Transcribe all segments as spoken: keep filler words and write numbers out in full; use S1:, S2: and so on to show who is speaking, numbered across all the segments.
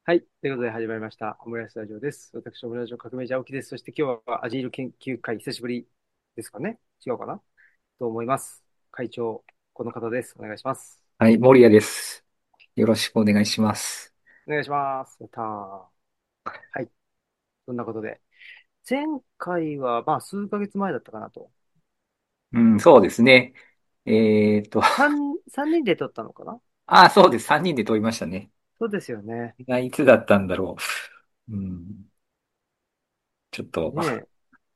S1: はい。ということで始まりました。オムライスラジオです。私、オムライスラジオ革命児青木です。そして今日はアジール研究会、久しぶりですかね。違うかなと思います。会長、この方です。お願いします。
S2: はい、森谷です。よろしくお願いします。
S1: お願いします。やったー。はい。そんなことで。前回は、まあ、数ヶ月前だったかなと。
S2: うん、そうですね。えっと、
S1: 三、三人で撮ったのかな。
S2: ああ、そうです。さんにんで撮りましたね。
S1: そうですよね。
S2: がいつだったんだろう。うん、ちょっと、
S1: ねえ。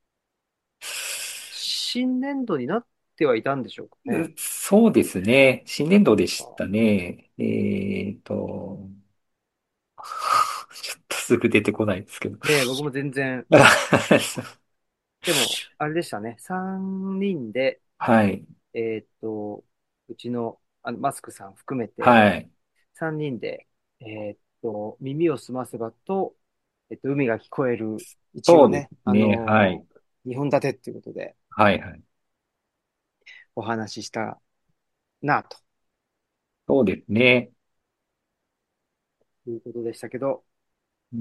S1: 新年度になってはいたんでしょうかね。
S2: うそうですね。新年度でした
S1: あ
S2: ね。えっと、ちょっとすぐ出てこないですけど。
S1: ねえ、僕も全然、でも、あれでしたね。三人で、
S2: はい、
S1: えーっと、うちの、あのマスクさん含めて、
S2: はい。
S1: さんにんで、えーっと、耳をすませばと、えっと、海が聞こえる、一
S2: そうで
S1: 応ね、あ
S2: すね。はい、
S1: のー、本立てっていうことで
S2: はい、はい。
S1: お話ししたな、と
S2: そうですね。
S1: いうことでしたけど、
S2: うん、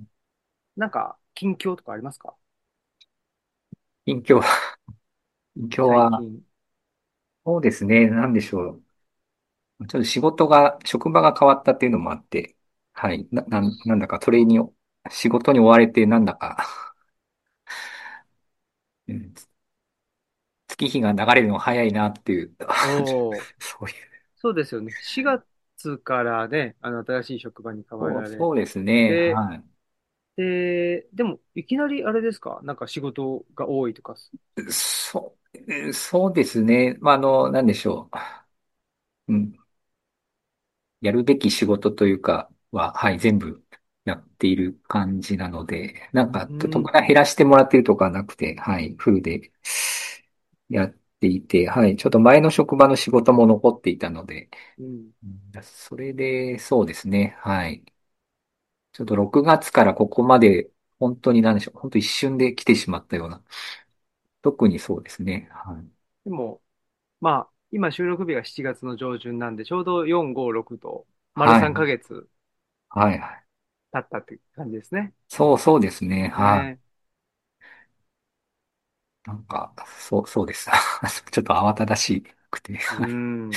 S1: なんか、近況とかありますか？
S2: 近況、近況は、
S1: 最近。
S2: そうですね。なんでしょう。ちょっと仕事が、職場が変わったっていうのもあって、はい。な、なん、なんだか、それに、仕事に追われて、なんだか、うん月日が流れるのが早いなっていう、
S1: おー、
S2: そういう、
S1: そうですよね。しがつからね、あの、新しい職場に変わ
S2: そう、
S1: られ
S2: そうですね。
S1: て、
S2: は
S1: で、でも、いきなりあれですか？なんか仕事が多いとか。
S2: い。そう、そうですね。まあ、あの、なんでしょう。うん。やるべき仕事というかは、はい、全部やっている感じなので、なんか、
S1: うん、
S2: 特段減らしてもらってるとかはなくて、はい、フルでやっていて、はい、ちょっと前の職場の仕事も残っていたので、
S1: うん。
S2: うんそれで、そうですね、はい。ちょっとろくがつからここまで、本当に何でしょう、本当一瞬で来てしまったような、特にそうですね、はい。
S1: でも、まあ、今収録日がしちがつの上旬なんで、ちょうどよん、ご、ろくと、丸3
S2: はい、
S1: ヶ月
S2: はい、はい。
S1: 経ったって感じですね。
S2: そう、そうですね、はい。
S1: ね。
S2: なんか、そう、そうです。ちょっと慌ただしくて。
S1: うん。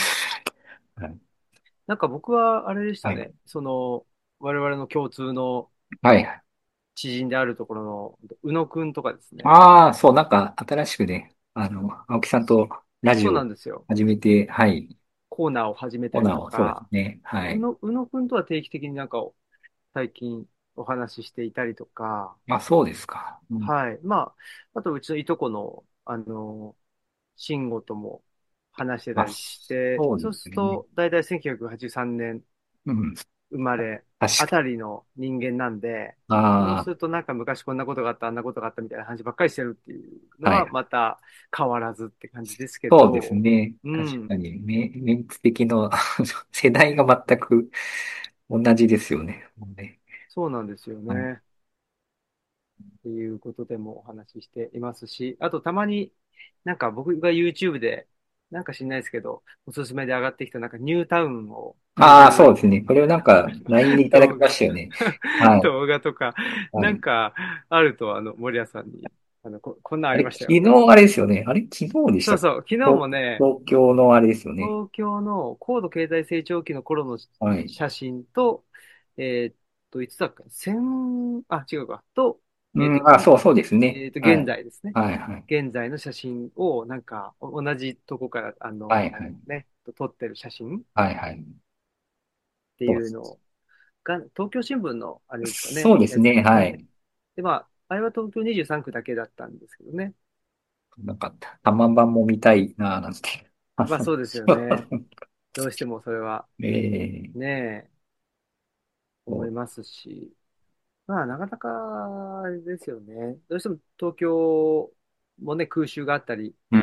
S2: はい。
S1: なんか僕はあれでした
S2: はい。
S1: ね。その、我々の共通の
S2: はい。
S1: 知人であるところの、宇野くんとかですね。
S2: ああ、そう、なんか、新しくね、あの、青木さんとラジ
S1: そうな
S2: オ
S1: んですよ。
S2: 始めて、はい。
S1: コーナーを始めたり
S2: オナーを、そうです
S1: とか、
S2: ね。はい。
S1: 宇野、宇野くんとは定期的になんか最近お話ししていたりとか、
S2: あ、そうですか。うん。
S1: はい。まあ、あとうちのいとこの、あの、慎吾とも話してた
S2: あ、
S1: りして、
S2: そうで
S1: そう
S2: すね。
S1: すると、だいたいせんきゅうひゃくはちじゅうさんねん
S2: うん。
S1: 生まれあ
S2: 確かに。
S1: たりの人間なんで、そうす
S2: あ
S1: るとなんか昔こんなことがあった、あんなことがあったみたいな話ばっかりしてるっていうの
S2: あ、はい。
S1: はまた変わらずって感じですけ
S2: そうです
S1: ど、
S2: ね。確
S1: うん、
S2: かに、メ、メンツ的の世代が全く同じですよね。もうね。
S1: そうなんですよ
S2: はい。
S1: ね。っていうことでもお話ししていますし、あとたまになんか僕が YouTube で、なんか知んないですけど、おすすめで上がってきたなんかニュータウンを
S2: ああ、そう
S1: 巡る
S2: ですね。これをなんか、ライン でいただき
S1: 動画、
S2: ましたよね。はい。
S1: 動画とか、
S2: はい。
S1: なんかあると、あの、森谷さんに、あの、こ、こんなんあ
S2: あれ、昨
S1: りましたよ。
S2: 日あれですよね。あれ、昨日でしたっけ？
S1: そうそう、昨日
S2: 東、
S1: もね、
S2: 東京のあれですよね。
S1: 東京の高度経済成長期の頃の
S2: はい。
S1: 写真と、えーっと、いつだっけ、千、あ、違うか、と、えーっと、
S2: うん、あ、そう、そうですね。
S1: えーっと、現
S2: はい。
S1: 在ですね。
S2: はい、はい。
S1: 現在の写真を、なんか、お同じとこから、あ
S2: はい、は
S1: の
S2: い。
S1: ね、撮ってる写真っ
S2: はい、はい。
S1: て
S2: そうです。
S1: いうのが、東京新聞の、あれですかね、やつで
S2: そうですね。
S1: すね。
S2: はい。
S1: で、まあ、あれは東京にじゅうさん区だけだったんですけどね。
S2: なんか、玉版も見たいなぁなんて。あ、そう。
S1: まあそうですよね。どうしてもそれは、
S2: ええ
S1: ね、思い
S2: そ
S1: ますし。まあ、なかなか、あれですよね。どうしても東京もね、空襲があったり
S2: う。うん。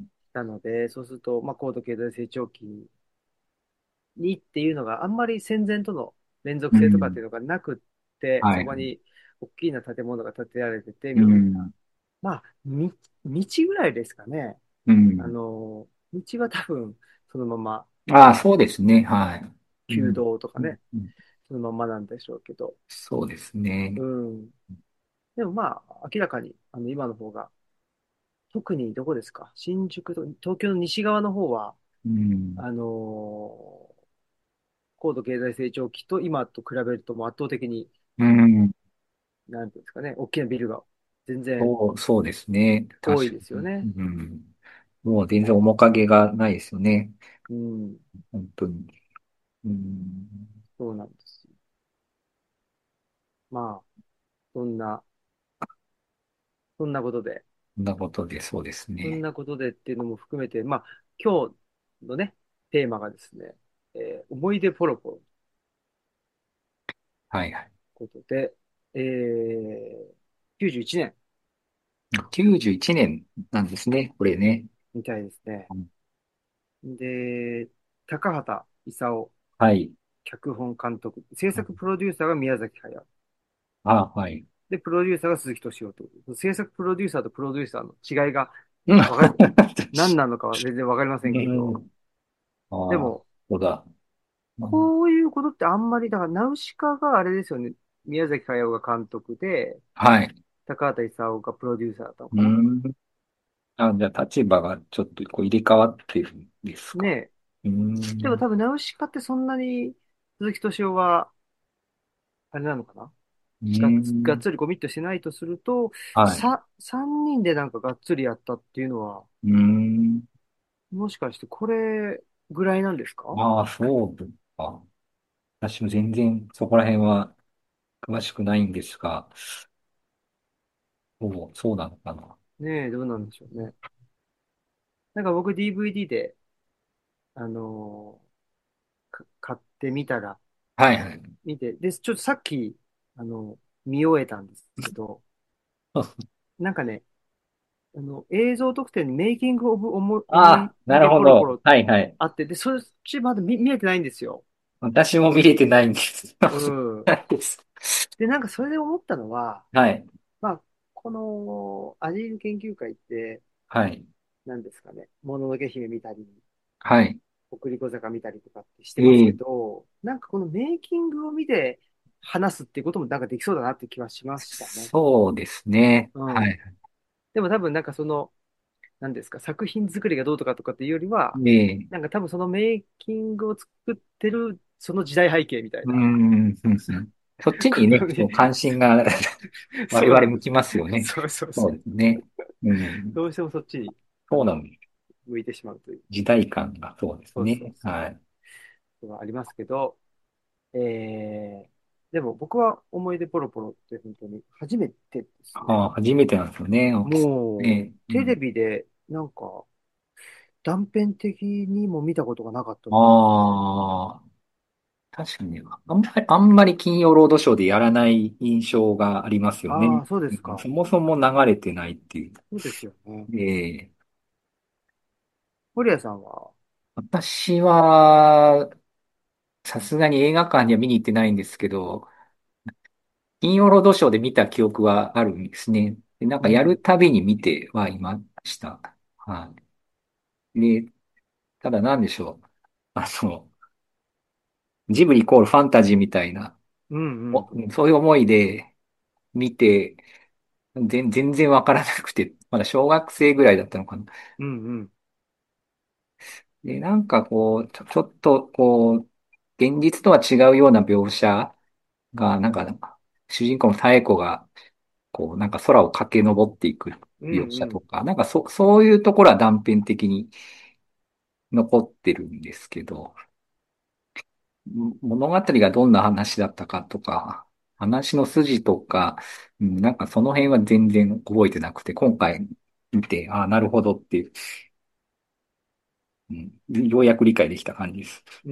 S1: したので、そうすると、まあ、高度経済成長期にっていうのがあんまり戦前との連続性とかって
S2: うん。
S1: いうのがなくって、
S2: はい。
S1: そこに大きな建物が建てられてて、
S2: う
S1: みたいな。
S2: ん。
S1: まあ、み道ぐらいですかね。あ
S2: うん。
S1: の、道は多分そのまま、
S2: ああ、そうですね。はい。う
S1: 旧
S2: ん。
S1: 道とかね、
S2: うん。
S1: そのまんまなんでしょうけど。
S2: そうですね。
S1: うん。でもまあ、明らかに、あの、今の方が、特にどこですか？新宿と、東京の西側の方は、
S2: うん。
S1: あのー高度経済成長期と今と比べるともう圧倒的に、
S2: うん。
S1: なんていうんですかね、大きなビルが全然
S2: そう、そうですね。確か
S1: 多いですよ
S2: に。
S1: ね。
S2: うん。もう全然面影がないですよね。
S1: うん。
S2: 本当に。うん。
S1: そうなんですよ。まあ、そんな、そんなことで、
S2: そんなことでそうですね。
S1: そんなことでっていうのも含めて、まあ、今日のね、テーマがですね、えー思い出ポロポロ
S2: はいはい。
S1: ということで、えー、きゅうじゅういちねん
S2: きゅうじゅういちねんなんですね。これね。
S1: みたいですね。
S2: うん。
S1: で、高畑勲、
S2: はい。
S1: 脚本監督、制作プロデューサーが宮崎駿。
S2: あ、はい。
S1: で、プロデューサーが鈴木敏夫という。制作プロデューサーとプロデューサーの違いが
S2: うん。
S1: わかり、何なのかは全然わかりませんけど、
S2: うん。ああ、
S1: でも、
S2: そうだ。うん。
S1: こういうことってあんまり、だから、ナウシカがあれですよね。宮崎駿が監督で、
S2: はい。
S1: 高畑勲がプロデューサーだったのかな。
S2: うん。あ、じゃあ立場がちょっとこう入れ替わってるんですか？
S1: ねえ。
S2: うん。
S1: でも多分、ナウシカってそんなに鈴木敏夫は、あれなのかな、
S2: う
S1: がっつ、がっ
S2: ん。
S1: つりコミットしてないとすると、
S2: はい。
S1: さ、三人でなんかがっつりやったっていうのは、
S2: うん。
S1: もしかしてこれぐらいなんですか？
S2: ああ、そうか。私も全然そこら辺は詳しくないんですが、そう、そうなのかな。
S1: ねえ、どうなんでしょうね。なんか僕 ディーブイディー で、あのーか買ってみたら、
S2: はいはい。
S1: 見て、で、ちょっとさっき、あの、見終えたんですけど、なんかね、あの、映像特典にメイキングオブ思い、思い
S2: ああ、なる
S1: 出
S2: ほど。
S1: ポロポロ
S2: はいはい。
S1: あって、で、そっちまだ見、見えてないんですよ。
S2: 私も見れてないんです。
S1: うん。
S2: ないです。
S1: で、なんかそれで思ったのは、
S2: はい。
S1: まあ、このアジール研究会って、
S2: はい。
S1: 何ですかね、もののけ姫見たり、
S2: はい。
S1: 送り小坂見たりとかってしてますけ
S2: ええ、
S1: ど、なんかこのメイキングを見て話すっていうこともなんかできそうだなって気はしましたね。
S2: そうですね。
S1: うん。
S2: はい。
S1: でも多分なんかその、何ですか、作品作りがどうとかとかっていうよりは、
S2: ええ、
S1: なんか多分そのメイキングを作ってるその時代背景みたい
S2: うー
S1: な
S2: ん、うんうん。そっちにね、
S1: ことに
S2: こう関心が我
S1: そう
S2: 々向き
S1: なんですよ。
S2: ますよね。
S1: そうそうそう。
S2: そうですね。うん。
S1: どうしてもそっちに、あの、
S2: そうなんです。
S1: 向いてしまうという。
S2: 時代感がそうです
S1: そうそう
S2: ね。
S1: そう。
S2: はい。
S1: のはありますけど、えー、でも僕は思い出ポロポロって本当に初めてですね。
S2: ああ、初めてなんですよね。大きさ
S1: もう、
S2: ね。う
S1: テレ
S2: ん。
S1: ビでなんか断片的にも見たことがなかったので、
S2: ああ、確かにね、あんまり、あんまり金曜ロードショーでやらない印象がありますよね。
S1: ああ、そうで
S2: うん、
S1: すか。
S2: そもそも流れてないっていう。
S1: そうですよね。
S2: ええ、
S1: 堀谷さんは、
S2: 私は、さすがに映画館には見に行ってないんですけど、金曜ロードショーで見た記憶はあるんですね。で、なんかやる
S1: うん、
S2: たびに見てはいました。はい。で、ただなんでしょう。あの、ジブリイコールファンタジーみたいな、
S1: うん、うん、
S2: おそういう思いで見て、全全然わからなくて、まだ小学生ぐらいだったのかな。
S1: うん、うん、
S2: で、なんかこう、ちょ、ちょっとこう、現実とは違うような描写が、なんか、主人公の妙子が、こう、なんか空を駆け上っていく
S1: うん、
S2: 描写
S1: うん、
S2: とか、なんかそ、そういうところは断片的に残ってるんですけど、ん物語がどんな話だったかとか、話の筋とか、うん、なんかその辺は全然覚えてなくて、今回見て、ああ、なるほどっていう、うん、ようやく理解できた感じです。
S1: うん。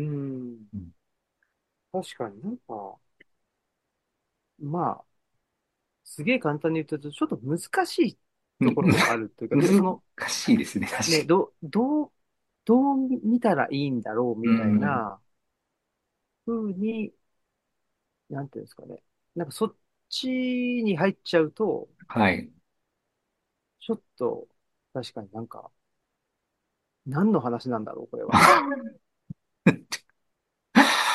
S2: うん。
S1: 確かになんか、まあ、すげえ簡単に言うと、ちょっと難しいところもあるというか、なんかそ
S2: 難
S1: の、
S2: しいですね、確か
S1: ね、
S2: に。
S1: ど、どう、どう見たらいいんだろう
S2: う
S1: みたい
S2: ん。
S1: な風に、なんていうんですかね。なんかそっちに入っちゃうと、
S2: はい。
S1: ちょっと、確かになんか、何の話なんだろう、これは。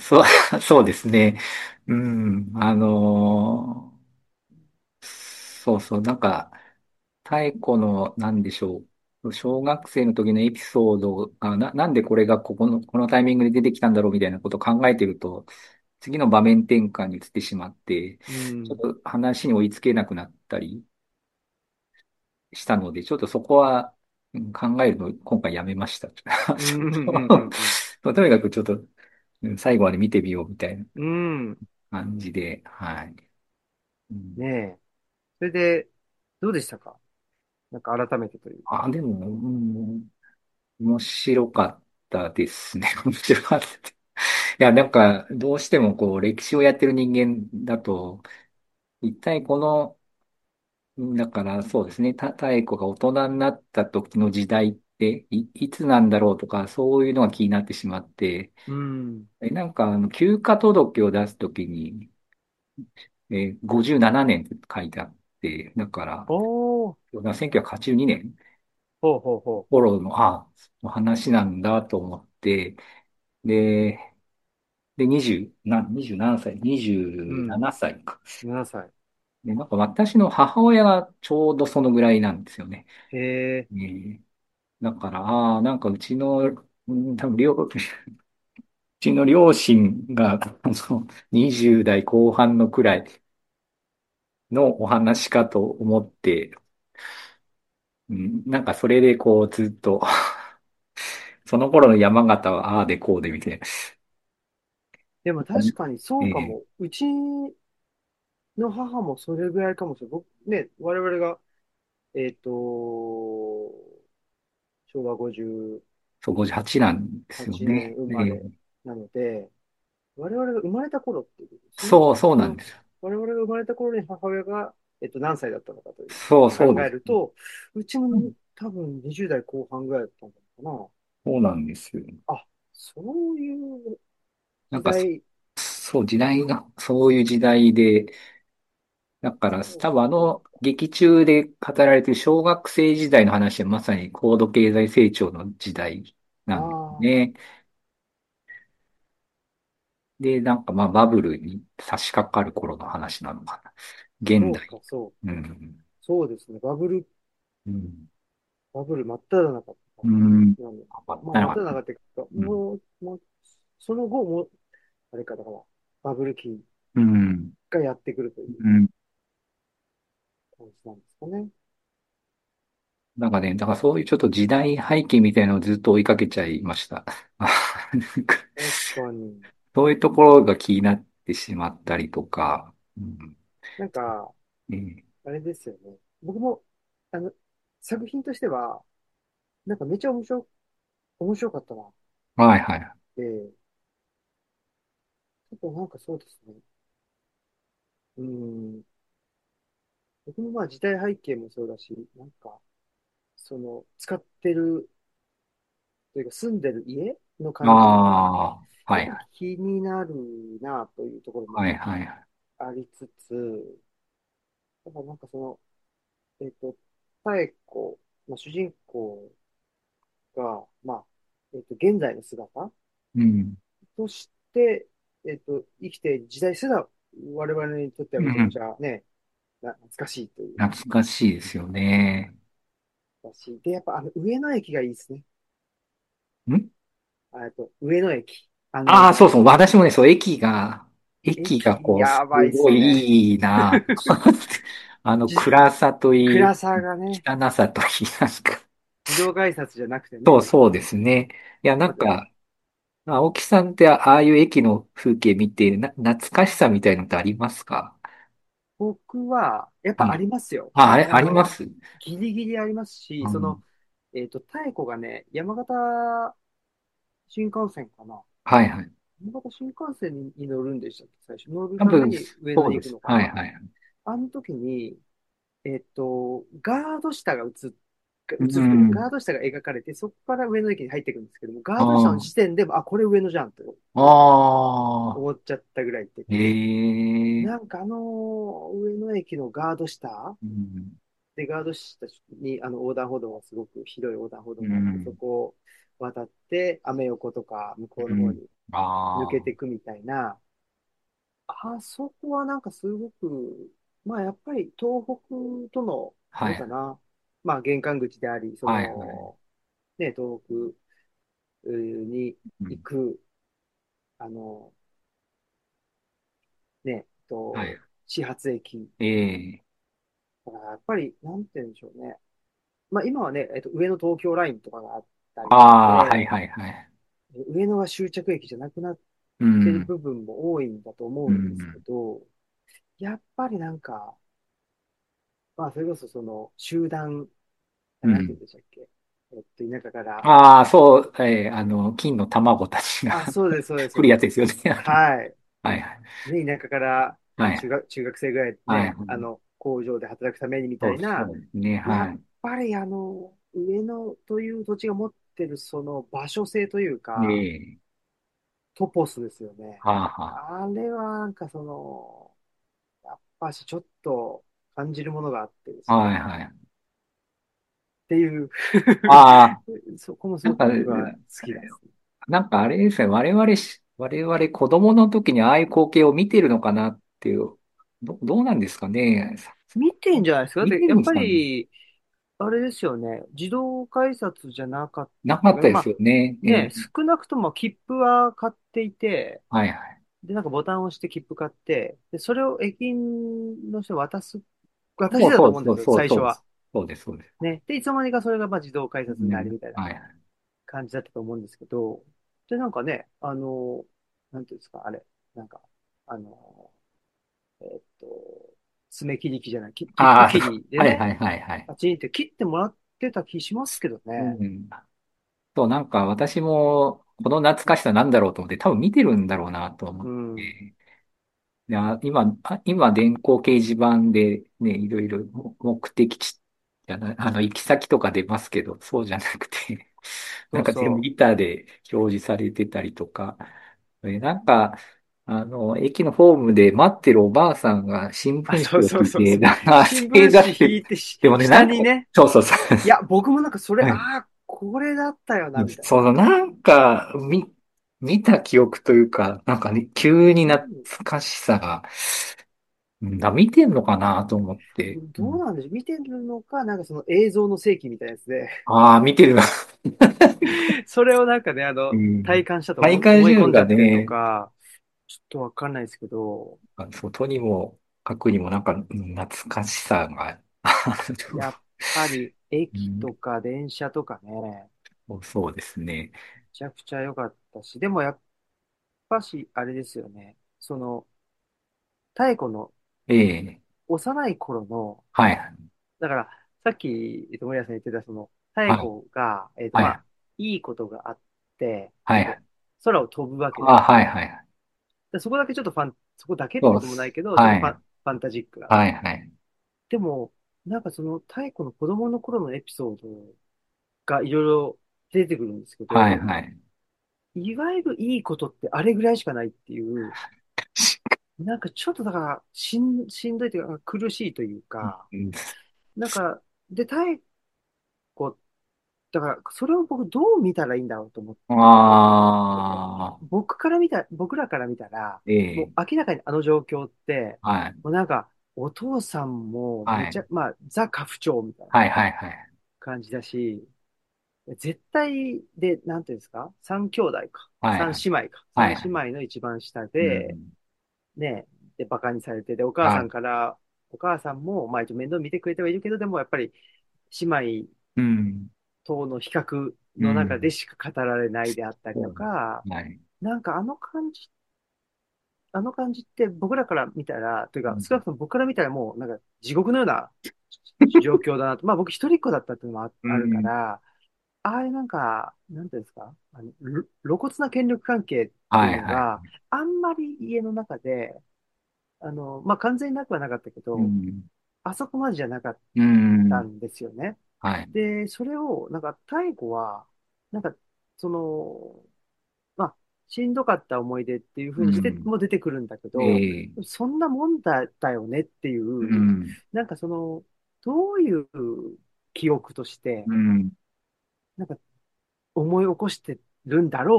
S2: そう、そうですね。うん、あのーそうそう、なんか、太古の、なんでしょう。小学生の時のエピソードが、な、なんでこれがここの、このタイミングで出てきたんだろうみたいなことを考えてると、次の場面転換に移ってしまって、
S1: うん。
S2: ちょっと話に追いつけなくなったりしたので、ちょっとそこはうん考えるの今回やめました。
S1: うん、うん、うん、うん。
S2: とにかくちょっとうん最後まで見てみようみたいな
S1: うん。
S2: 感じで、はい。うん、
S1: ねえ。それで、どうでしたか？なんか改めてというか。
S2: あ、でも、うん、面白かったですね。面白かった。いや、なんか、どうしてもこう、歴史をやってる人間だと、一体この、だからそうですね、た太古が大人になった時の時代ってい、いつなんだろうとか、そういうのが気になってしまって、
S1: うん。
S2: えなんか、あの、休暇届を出すときに、えーごじゅうななねんって書いてあって、だから、
S1: おー。
S2: せんきゅうひゃくはちじゅうにねん
S1: ほうほうほ
S2: 頃の、あ、の話なんだと思って、で、で、にじゅう、な、にじゅう何歳
S1: う。う
S2: ?にじゅうなな
S1: ん。
S2: 歳か。
S1: ななさ
S2: で、なんか私の母親がちょうどそのぐらいなんですよね。
S1: い。へえ。
S2: えーだから、ああ、なんかうちの、うん多分両、うちの両親が、あの、にじゅう代後半のくらいのお話かと思って、うん、なんかそれでこうずっとその頃の山形はああでこうでみたいな。
S1: でも確かにそ
S2: ええ、
S1: うかも。うちの母もそれぐらいかもしれない。僕、ね、我々が、えっと、昭和
S2: そう、ごじゅうはちなんですよ
S1: ごじゅうはちねん
S2: ね。
S1: 生まれ
S2: ええ、
S1: なので、我々が生まれた頃っていうことですね。
S2: そう、そう
S1: その、
S2: なんですよ。
S1: 我々が生まれた頃に母親が、えっと、何歳だったのかという
S2: そう、
S1: 考
S2: そうです。
S1: えると、うちも
S2: うん、
S1: 多分にじゅう代後半ぐらいだったのか
S2: そうなんですよ。
S1: な。あ、そういう
S2: なんかそ、
S1: 時代。
S2: そう、時代が、そういう時代で、だから、
S1: そう
S2: 多分あの、
S1: かそうか。
S2: 劇中で語られている小学生時代の話はまさに高度経済成長の時代
S1: あ
S2: なんです
S1: あ、
S2: ね。で、なんかまあバブルに差し掛かる頃の話なのかな。現
S1: そうか、
S2: 代。
S1: そう。
S2: うん。
S1: そうですね。バブル、
S2: うん。
S1: バブル真っ只中
S2: うん。
S1: なの。
S2: あっ
S1: まあ、真っ
S2: たのかな。
S1: 只中っていうか、
S2: うん。
S1: もう、もう、その後も、あれか、だから、バブル期
S2: うん。
S1: がやってくるという
S2: うん。
S1: 感じなんですかね。
S2: なんかね、だからそういうちょっと時代背景みたいなのをずっと追いかけちゃいました。なんか
S1: 確かに。
S2: そういうところが気になってしまったりとか。うん。
S1: なんか、
S2: ね、
S1: あれですよね。僕も、あの、作品としては、なんかめちゃ面白、面白かったな。
S2: はいはい。
S1: で、ちょっとなんかそうですね。うん。僕もまあ時代背景もそうだし、なんか、その、使ってる、というか住んでる家の
S2: あ
S1: 感じとか、
S2: あ、は
S1: やっぱ
S2: いはい。
S1: 気になるなというところも
S2: はいはいはい。
S1: ありつつ、ただなんかその、えっと、妙子、まあ、主人公が、まあ、えっと、現在の姿
S2: うん。
S1: として、えっと、生きている時代すら我々にとってはめちゃくち
S2: うん。
S1: ゃね、な懐かしいという
S2: 懐かしいですよね。
S1: だし、で、やっぱあの上野駅がいいですね。
S2: ん
S1: あえっと、上野駅。あの、
S2: ああ、そうそう。私もね、そう、駅が、駅がこう、す
S1: 駅やばいっ
S2: ごい
S1: すね。
S2: いいな。あの、
S1: じ、
S2: 暗さといい、
S1: 暗さがね、
S2: 汚さといい、なんか、
S1: 自動改札じゃなくてね、
S2: そうそうですね。いや、な
S1: また、
S2: んか、青木さんってああいう駅の風景見て、な、懐かしさみたいのってありますか？
S1: 僕は、やっぱあ
S2: はい。
S1: りますよ。
S2: あ、あれ、ありま
S1: あの、
S2: す。
S1: ギリギリありますし、その、
S2: うん。
S1: えっと、太古がね、山形新幹線かな。
S2: はいはい。
S1: 山形新幹線にに乗るんでしたっけ、最初。乗る
S2: 多分、
S1: ために上野に
S2: そうです。
S1: 行くのかな。
S2: はいはいはい。
S1: あの時に、えっと、ガード下が映っ、
S2: う
S1: 映るというか、ガ
S2: ん。
S1: ード下が描かれて、そこから上野駅に入っていくんですけども、ガード下の
S2: あ
S1: 時点でも、あ、これ上野じゃんと
S2: あ。ああ。
S1: 思っちゃったぐらいっていうか、
S2: ええ、
S1: なんかあの上野駅のガード下
S2: うん。
S1: で、ガード下にあの横断歩道がすごく広い横断歩道があって、そ
S2: うん。
S1: こを渡って、アメ横とか向こうの方に
S2: うん。
S1: 抜け
S2: あ
S1: ていくみたいな、あそこはなんかすごく、まあやっぱり東北との、
S2: あ、
S1: あ
S2: はい、
S1: れかな、まあ玄関口であり、そ
S2: はい、はい。
S1: の、ね、東北に
S2: うん、
S1: 行く、あの、ね、えっ
S2: はい。
S1: と、始発駅。
S2: ええ、
S1: だからやっぱり、なんて言うんでしょうね。まあ今はね、えっと、上野東京ラインとかがあったりし
S2: ああ、はい、
S1: て、
S2: はい、はい。
S1: 上野が終着駅じゃなくなってる
S2: うん、
S1: 部分も多いんだと思
S2: う
S1: うんですけ
S2: ん、
S1: ど、やっぱりなんか、まあそれこそその集団、なんて言
S2: うん。
S1: うんでしたっけ。えっと、田舎から、
S2: ああ、そう、えーあの、金の卵たちが
S1: あ、そうです、そうで
S2: 来る
S1: す。
S2: やつですよね。あの
S1: はい。
S2: はい、はい。
S1: ね、田舎から、まあ、
S2: はい、
S1: 中学、中学生ぐらいで
S2: はい。
S1: ね、あの、工場で働くためにみた
S2: そう、
S1: いな、
S2: そうですね。
S1: やっ
S2: はい。
S1: ぱりあの、上野という土地が持ってるその場所性というか、
S2: ええ、
S1: トポスですよね。
S2: はあ、は
S1: あれはなんかその、やっぱしちょっと感じるものがあってで
S2: あ、
S1: すね。
S2: はい、
S1: っ
S2: はい。
S1: ていう
S2: ああ、
S1: そこもす
S2: なんか、
S1: ごく僕は好きですね。
S2: なんかあれですね、我々し、我々子供の時にああいう光景を見てるのかなっていう、ど、どうなんですかね。
S1: 見てんじゃないですか。だっ
S2: 見
S1: てやっぱ
S2: てるんですかね。
S1: り、あれですよね。自動改札じゃなかったっていうか、
S2: なかったです
S1: まあ
S2: よね。え
S1: ね、
S2: え、
S1: 少なくとも切符は買っていて、
S2: はい、はい。
S1: で、なんかボタンを押して切符買って、で、それを駅員の人に渡す、渡して
S2: そうそうそう
S1: たと思うんですよ、最初は。
S2: そうそうです。そうです、そうです。
S1: ね。で、いつの間にかそれがまあ自動改札になり
S2: ね、
S1: みたいな
S2: はい、はい。
S1: 感じだったと思うんですけど、で、なんかね、あの、なんていうんですか、あれ、なんか、あの、えーっと、爪切り機じゃない、き切
S2: ああ、
S1: 符切
S2: そう、
S1: りでね、
S2: はい、はい、はい、はい。
S1: あっちに行って切ってもらってた気しますけど
S2: う
S1: ね。
S2: ん。そう、なんか私も、この懐かしさなんだろうと思って、多分見てるんだろうなと思っ
S1: うん。
S2: て、で、あ今、あ今、電光掲示板でね、いろいろも目的地じゃない、あの、行き先とか出ますけど、そうじゃなくて、なんか全部
S1: そうそ
S2: 板で表示されてたりとか、えなんか、あの、駅のホームで待ってるおばあさんが新聞
S1: う。あ、そう
S2: 紙を引いて、
S1: そうそうそう。
S2: なんか
S1: 新聞
S2: 正座して、
S1: 紙引いてし、
S2: でもね、なんか、
S1: 下にね、
S2: そうそうそう。
S1: いや、僕もなんかそれ、あ
S2: はい、
S1: あ、これだったよな、みたいな。
S2: そのなんか、み、見た記憶というか、なんかね、急に懐かしさが、うんだ、見てんのかなと思って。うん、
S1: どうなんでしょう見てるのか、なんかその映像の世紀みたいなやつで、
S2: ああ、見てるな。
S1: それをなんかね、あの、
S2: うん。
S1: 体感したと
S2: 大
S1: 思い、思い込
S2: 会中
S1: んじゃってるの
S2: がね、
S1: か、ちょっとわかんないですけど、
S2: あ外にも、角にもなんか、うん懐かしさがあると。
S1: やっぱり
S2: うん、
S1: 駅とか電車とかね、め
S2: そうですね。
S1: ちゃくちゃ良かったし、でもやっぱし、あれですよね、その、太古の
S2: ええ、
S1: 幼い頃の、
S2: はい、
S1: だから、さっき、えっと、森谷さん言ってた、その、太
S2: はい、
S1: 古が、えっと、
S2: はい、
S1: まあ、いいことがあって、
S2: はい、
S1: えっと、空を飛ぶわけで
S2: あ、
S1: すよね。
S2: はい、はい、
S1: でそこだけちょっとファン、そこだけってこともない
S2: そうっす。
S1: けど、ちょっとファン、
S2: はい、
S1: ファンタジックな。
S2: はい、はい、
S1: でも、なんかその、太古の子供の頃のエピソードがいろいろ出てくるんですけ
S2: はい、
S1: ど、
S2: はい。
S1: いわゆるいいことってあれぐらいしかないっていう、なんかちょっとだから、しん、しんどいというか、苦しいというか、
S2: うん、
S1: なんか、で、太古だから、それを僕どう見たらいいんだろうと思ってて、
S2: ああ、
S1: 僕から見た、僕らから見たら、
S2: ええ、
S1: もう明らかにあの状況って、
S2: はい、
S1: もうなんか、お父さんも
S2: はい、
S1: めちゃ、まあ、ザ家父長みたいな
S2: はい、はい、はい、
S1: 感じだし、絶対で、なんていうんですか三兄弟か。
S2: はい、
S1: 三姉妹か。三
S2: はい、
S1: 姉妹の一番下
S2: う
S1: で、
S2: ん、
S1: ね、で、馬鹿にされて、で、お母さ
S2: はい、
S1: んから、お母さんも、まあ一応面倒見てくれてはいるけど、でもやっぱり姉妹
S2: うん、
S1: との比較の中で
S2: うん、
S1: しか語られないであったりと
S2: そう、
S1: か、
S2: はい、
S1: なんかあの感じ、あの感じって僕らから見たら、というか、
S2: うん、
S1: 少なくとも僕から見たらもうなんか地獄のような状況だなと。まあ僕一人っ子だったっていうのもあ、あるか
S2: うん、
S1: ら、ああいうなんか、なんていうんですか、あの、ろ露骨な権力関係ってい
S2: はい、はい、
S1: うのがあんまり家の中で、あの、まあ完全になくはなかったけど、
S2: うん、
S1: あそこまでじゃなかっ
S2: うん、
S1: たんですよね。
S2: はい、
S1: で、それを、なんか、太古は、なんか、その、まあ、しんどかった思い出っていうふうにして
S2: うん、
S1: も出てくるんだけど、
S2: ええ、
S1: そんなもんだったよねってい
S2: う
S1: う、
S2: ん、
S1: なんかその、どういう記憶として、
S2: うん、
S1: なんか思い起こしてるんだろうっ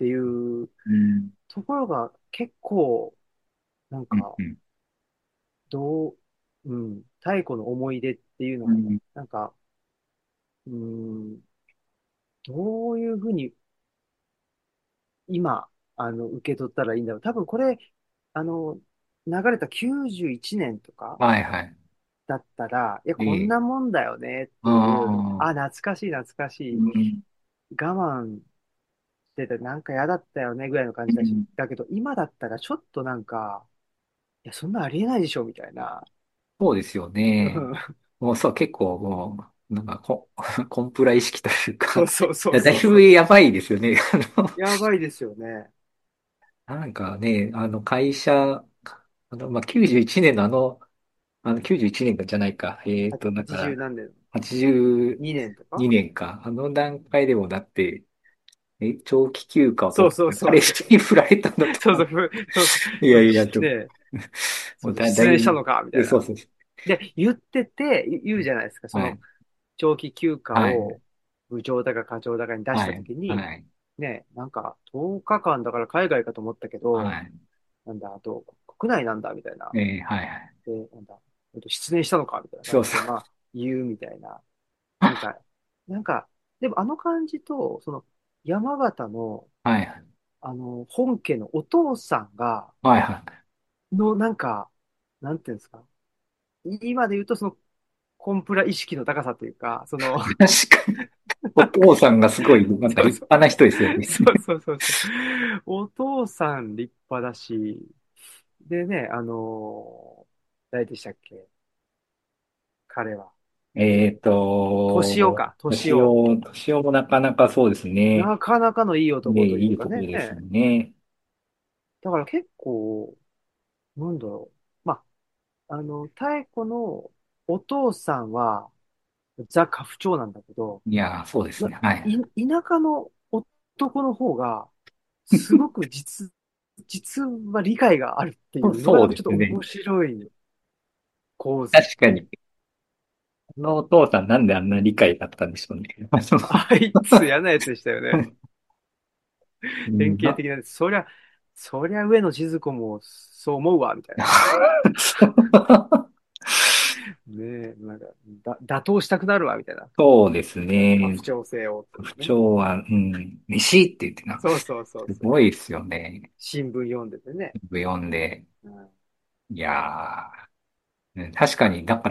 S1: っていう
S2: うん。
S1: ところが結構、なん
S2: うん。
S1: か、
S2: うん。
S1: どう、うん、太古の思い出っていうのがね、
S2: うん。
S1: なんか、うん、どういうふうに今、あの、受け取ったらいいんだろう。多分これ、あの、流れたきゅうじゅういちねんとか
S2: はいはい。
S1: だったら、いや、
S2: ええ。
S1: こんなもんだよねって
S2: あ
S1: いう、あ、
S2: あ。
S1: 懐かしい懐かしい、
S2: うん。
S1: 我慢しててなんか嫌だったよねぐらいの感じだし、
S2: うん。
S1: だけど今だったらちょっとなんか、いや、そんなありえないでしょみたいな。
S2: そうですよ
S1: う
S2: ね。
S1: ん。
S2: もうそう、結構もう、なんかコン、コンプラ意識というか、
S1: そうそうそ
S2: いやだい
S1: うそうそう。
S2: ぶやばいですよね。あの、
S1: やばいですよね。
S2: なんかね、あの会社、あの、まあ、きゅうじゅういちねんのあの、あのきゅうじゅういちねんかじゃないか。えっと、だか
S1: はちじゅう
S2: ら、
S1: 何年？
S2: はちじゅう
S1: に 年と
S2: に
S1: か。
S2: ねんか。あの段階でもだって、え、長期休暇を取っ
S1: そうそう
S2: て、彼
S1: そうそう。
S2: 氏に振られたんだとか。
S1: そうそう、ふそうそう。
S2: いやいや、ちょっと、
S1: ね、そうそう、
S2: もうだ、だ
S1: 失
S2: いぶ、
S1: 恋したのかみた
S2: え、
S1: いな。
S2: そうそう。
S1: で、言ってて、言言うじゃないですか。その、
S2: はい、
S1: 長期休暇
S2: はい、
S1: を部長だか課長だかに出したと
S2: はい、
S1: きに、
S2: はい、
S1: ね、なんかとおかかんだから海外かと思ったけど、
S2: はい、
S1: なんだ、あと国内なんだみたいな。
S2: えーはい、はい。
S1: で、なんだ、えっと失恋したのかみたいな感じで、
S2: そうそう。
S1: まあ、言うみたいな。なんか、なんか、でもあの感じと、その、山形の、
S2: はい、
S1: あの、本家のお父さんが、
S2: はい、はい。
S1: の、なんか、なんていうんですか。今で言うと、その、コンプラ意識の高さというか、その、
S2: 確かに。お父さんがすごい、なんか
S1: そうそう、
S2: 立派な人ですよね。
S1: そうそうそうそう。お父さん立派だし、でね、あのー誰でしたっけ彼は。
S2: えっと、
S1: 年男か、年男。
S2: 年を、年をもなかなかそうですね。
S1: なかなかのいい
S2: ね、
S1: 男とい
S2: いい
S1: うかね。
S2: ところですよね。
S1: だから結構、なんだろう。まあ、あの、太古のお父さんは、ザ・家父長なんだけど、
S2: いやー、そうです
S1: な、
S2: ね。はい。
S1: い、田舎の男の方が、すごく実、実は理解があるっていうのが、
S2: そう
S1: なんかちょっと
S2: ですね。
S1: 面白い構図。
S2: 確かに。あのお父さんなんであんな理解だったんでしょうね。あの、
S1: あいつ嫌なやつでしたよね。典
S2: うん、な
S1: 型的な、そりゃ、そりゃ上野千鶴子もそう思うわ、みたいな。ねえ、なんか、だ、打倒したくなるわ、みたいな。
S2: そうです
S1: 家
S2: ね。
S1: 父長制をってい
S2: 不
S1: うね。
S2: 調は、うん、飯って言ってな、
S1: そうそうそう
S2: す
S1: そう。
S2: ごいですよね。
S1: 新聞読んでてね。
S2: 読んで。
S1: うん、
S2: いやー、ね確かに、だから、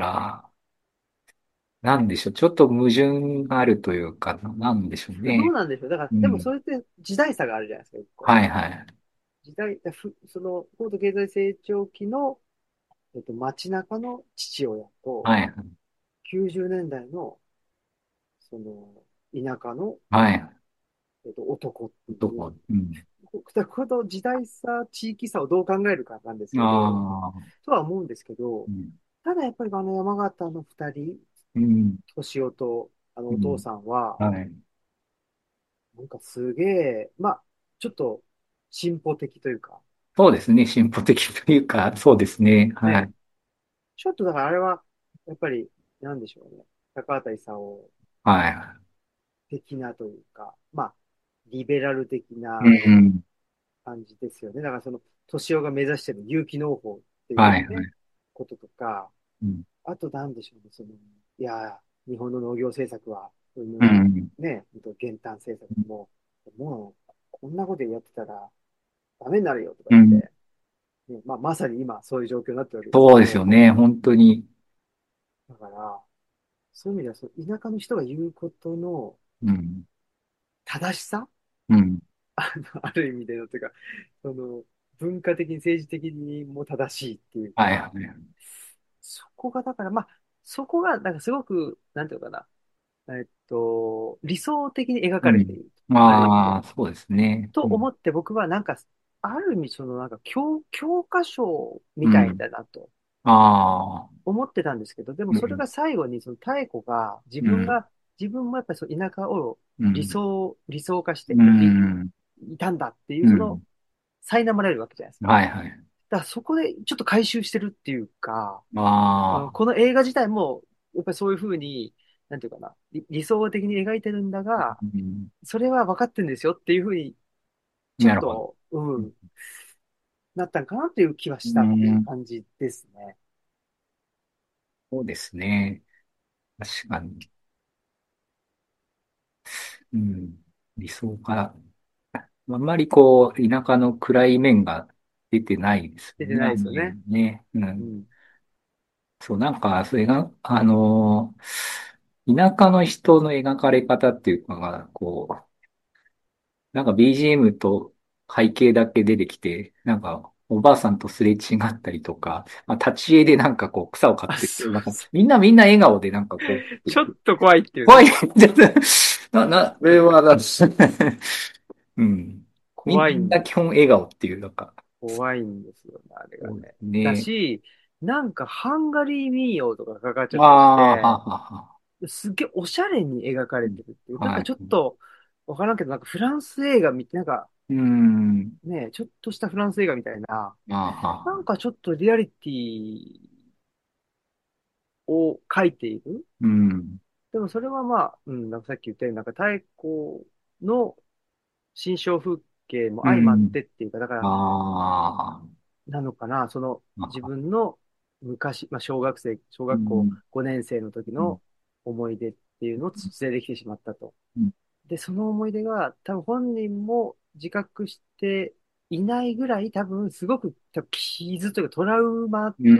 S2: なんでしょう。ちょっと矛盾があるというか、なんでしょう
S1: どう
S2: ね。
S1: なんでしょう。だから、でもそ
S2: うん。
S1: れって時代差があるじゃないですか、一個。
S2: はいはい。
S1: 時代、ふその、高度経済成長期の、えっと、街中の父親と、
S2: はいはい。
S1: きゅうじゅうねんだいの、その、田舎の、
S2: はい。
S1: えっと、男って
S2: どこ、
S1: いう、
S2: うん。
S1: ここの時代差、地域差をどう考えるかなんですけど、
S2: ああ、
S1: とは思うんですけど、
S2: うん。
S1: ただやっぱりあの山形の二人、
S2: うん。
S1: 敏夫とあのお父
S2: うん。
S1: さんは、
S2: はい。
S1: なんかすげえ、まあ、ちょっと進歩的というか、
S2: そうですね。進歩的というか、そうですね。は
S1: ね、
S2: い。
S1: ちょっとだからあれは、やっぱり、なんでしょうね。高畑勲
S2: はい。
S1: 的なというか、まあ、リベラル的
S2: う
S1: な
S2: ん。
S1: 感じですよね。だからその、敏夫が目指してる有機農法ってい
S2: はい。
S1: うね、
S2: はい。
S1: こととか、
S2: うん。
S1: あとなんでしょうね。その、いや、日本の農業政策は、うん、
S2: うん。
S1: ね、減反政策も、もう、こんなことやってたらダメになるよとか
S2: うん。
S1: 言って、ね、まあ、まさに今そういう状況になってるわけです
S2: そうですよ
S1: けど、
S2: ね。本当に。
S1: だから、そういう意味ではその田舎の人が言うことの
S2: うん。
S1: 正しさ、
S2: うん。
S1: あの、ある意味でのというか、その、文化的に政治的にも正しいっていう
S2: はい。は
S1: か、
S2: い。
S1: そこがだから、まあ、そこが、なんかすごく、なんていうのかな、えっと、理想的に描か
S2: うん。
S1: れている。ある意味で。
S2: まあ、そうですね。うん。
S1: と思って僕はなんか、ある意味そのなんか教、教科書みたい
S2: うん。
S1: だなと
S2: ああ。
S1: 思ってたんですけど、でも
S2: うん。
S1: それが最後にその妙子が自
S2: うん。
S1: 分が、自分もやっぱりその田舎を理
S2: うん。
S1: 想、理想化して、
S2: う
S1: り
S2: ん。
S1: いたんだっていう、その、
S2: うん。
S1: 苛まれるわけじゃないですか。
S2: はい。はい。
S1: だからそこでちょっと回収してるっていうか、うん、
S2: ああ。
S1: この映画自体も、やっぱりそういうふうに、なんていうかな、理理想的に描いてるんだが、
S2: うん。
S1: それは分かってるんですよっていうふうにちょっ
S2: なるほど。
S1: と、う
S2: うん。
S1: ん、なったんかなという気は
S2: う
S1: したっていう
S2: ん、
S1: 感じですね。
S2: そうですね。確かに。うん。理想から。あんまりこう、田舎の暗い面が出てないですよ
S1: 出て
S2: ね、あの絵
S1: ないですよね。
S2: ね。うん。
S1: うん。
S2: そう、なんか、それが、あのー田舎の人の描かれ方っていうかが、こう、なんか ビージーエム と背景だけ出てきて、なんか、おばあさんとすれ違ったりとか、まあ、立ち絵でなんかこう、草を刈っ
S1: あ、
S2: てる。
S1: そう
S2: なんか、
S1: そう。
S2: みんなみんな笑顔でなんかこう、
S1: ちょっと怖いっていう
S2: 怖い。
S1: ね。
S2: ちょっとな、な、これはな、うん。み
S1: 怖いんです。
S2: んな基本笑顔っていう、なんか、
S1: 怖いんですよね、あれが
S2: そうで
S1: ね。
S2: すね。
S1: だし、なんかハンガリー民謡とかかかっちゃ
S2: あ
S1: ったりし
S2: あ、は
S1: て、
S2: はは。
S1: すっげえおしゃれに描か
S2: うん、
S1: れてるっていう。なんか
S2: はい。
S1: ちょっと、わからんけど、なんかフランス映画みたいな、なんか
S2: うん。
S1: ね、ちょっとしたフランス映画みたいな、
S2: ああ、は。
S1: なんかちょっとリアリティを描いている。
S2: うん。
S1: でもそれはまあ、うん、なんかさっき言ったように、なんか太古の心象風景も相まっ
S2: うん。
S1: てっていうか、だから
S2: ああ、
S1: なのかな、その自
S2: あ、
S1: 分の昔、まあ、小学生、小学校
S2: うん。
S1: ごねん生の時
S2: うん。
S1: の思い出っていうのを連れてきてしまったと。
S2: うん。
S1: で、その思い出が多分本人も自覚していないぐらい多分すごく多分傷というかトラウマ
S2: うん。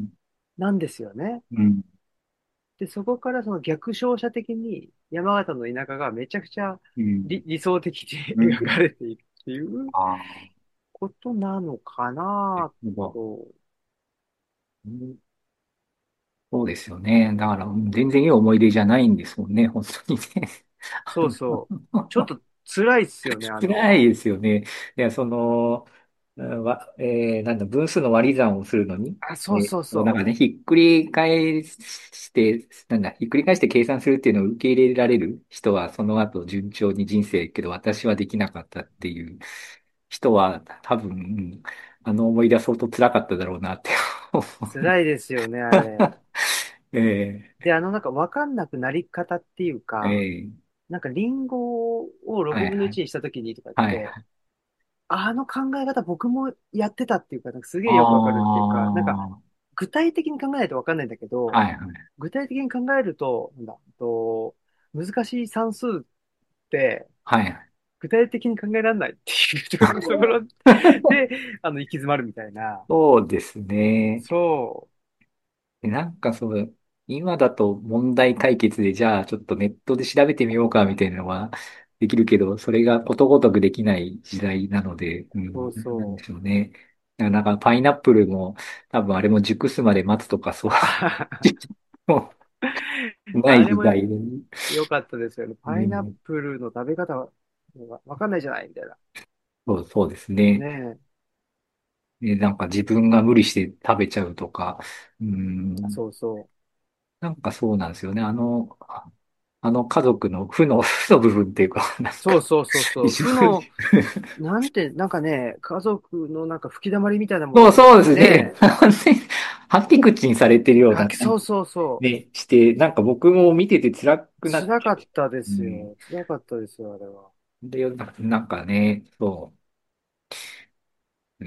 S1: なんですよね。
S2: うん。
S1: で、そこからその逆照射的に山形の田舎がめちゃくちゃ
S2: うん。
S1: 理、理想的に
S2: う
S1: 描か
S2: ん。
S1: れているっていう
S2: ああ、
S1: ことなのかな
S2: なるほど。
S1: と。
S2: うん、そうですよね。だから、うん全然いい思い出じゃないんですもんね、本当にね。あ
S1: そうそう。ちょっ
S2: の
S1: と辛いっすよね、あの。
S2: 辛いですよね。いや、その、うんわ、えーなんだ、分数の割り算をするのに、
S1: あ、そう
S2: え
S1: そうそ
S2: ーなんかね、ひっくり返して、なんだ、ひっくり返して計算するっていうのを受け入れられる人は、その後順調に人生、けど私はできなかったっていう人は、多分、うんあの思い出は相当辛かっただろうなって思
S1: う。
S2: う。
S1: 辛いですよね、あれ。
S2: え
S1: で、あの、なんかわかんなくなり方っていう
S2: ー、
S1: か、
S2: えー、
S1: なんかリンゴを6分の
S2: はいはい、
S1: いちにしたときにとかっ
S2: はいはい。
S1: て、あの考え方僕もやってたっていうか、なんかすげ
S2: あ
S1: えよくわかるっていうか、なんか
S2: あ、
S1: 具体的に考えないとわかんないんだけど、
S2: はいはい、
S1: 具体的に考えると、なんだ、と、難しい算数って
S2: はいはい。
S1: 具体的に考えられないっていうところで、あの、行き詰まるみたいな。
S2: そうですね。
S1: そ
S2: でなんかそう、今だと問題解決で、じゃあちょっとネットで調べてみようかみたいなのはできるけど、それがことごとくできない時代なので、う
S1: う、そ
S2: ん、
S1: う
S2: なんで
S1: そ
S2: しょうね。だからなんかパイナップルも多分あれも熟すまで待つとかそう、
S1: う。
S2: もうない
S1: あれもよ、
S2: 時代で、
S1: よかったですよね。パイナッ
S2: ね、
S1: プルの食べ方はわかんないじゃないみたいな。
S2: そう、そうですね。
S1: ねえ。
S2: で、なんか自分が無理して食べちゃうとか、う
S1: あ、
S2: ん、
S1: そうそ
S2: なんかそうなんですよね。あの、ああの家族の負の、負の部分っていうか、なん
S1: う。そう
S2: か、
S1: そうそうそう。
S2: 非常に
S1: 負の、なんて、なんかね、家族のなんか吹き溜まりみたいなも
S2: そう、
S1: のを
S2: そうですね。
S1: ね、
S2: 完全に吐き口にされてるような、
S1: はそうそうそ
S2: ね、して、なんか僕も見てて辛
S1: う。
S2: くなっ
S1: 辛かっ
S2: ちゃう。
S1: たで
S2: うん。
S1: すよ。辛かったですよ、あれは。
S2: で、ななんかね、そう、うん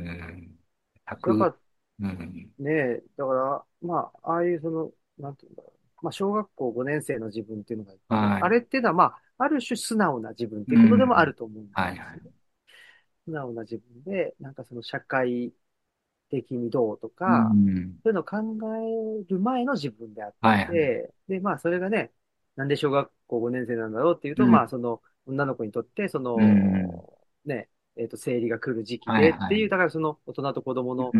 S2: 、100、
S1: 辛かっ
S2: うん、
S1: たね。だから、まあ、ああいうその、なんていうんだろう。まあ、小学校ごねん生の自分っていうのが、
S2: はい。
S1: あれっていうのは、まあ、ある種素直な自分っていうことでもあ
S2: うん、
S1: ると思うん
S2: はい、はい。
S1: ですよね。素直な自分で、なんかその社会的にどうと
S2: う
S1: か、
S2: ん、
S1: そういうのを考える前の自分であっ
S2: はい、はい。
S1: て、で、まあ、それがね、なんで小学校ごねん生なんだろうっていうと、まあ、
S2: うん、
S1: その、女の子にとって、そ
S2: うん、
S1: の、ね、えっと、生理が来る時期
S2: はい、
S1: でっていう、
S2: はい。
S1: だからその大人と子供の
S2: うん、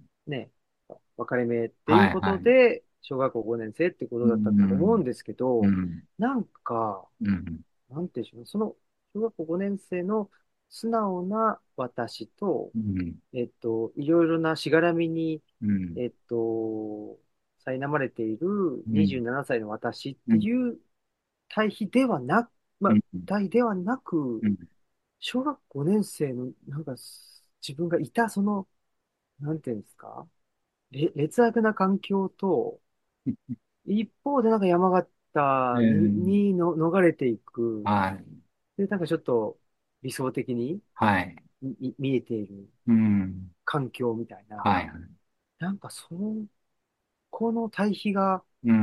S1: ね、分かれ目っていう
S2: はい、
S1: こと
S2: はい。
S1: で、小学校ごねん生ってこ
S2: う
S1: とだったと思うん
S2: ん、
S1: ですけど、
S2: うん、
S1: なんか、
S2: うん、
S1: なんていうんでしょうね、その小学校ごねん生の素直な私と、
S2: うん、
S1: えっと、いろいろなしがらみに、
S2: うん、
S1: えっと、苛まれている
S2: うん、
S1: にじゅうななさいの私っ
S2: うん、
S1: ていう対比ではなく、まあ、
S2: うん、
S1: 対比ではなく、
S2: うん、
S1: 小学ごねん生の、なんか、自分がいた、その、なんていうんですか、れ劣悪な環境と、一方でなんか山
S2: う
S1: 形に、
S2: ん、
S1: にの逃れていく。
S2: はい。
S1: で、なんかちょっと、 理想的に
S2: はい。
S1: み見えている
S2: うん。
S1: 環境みたいな。
S2: はい。
S1: なんかその、この対比が
S2: うん。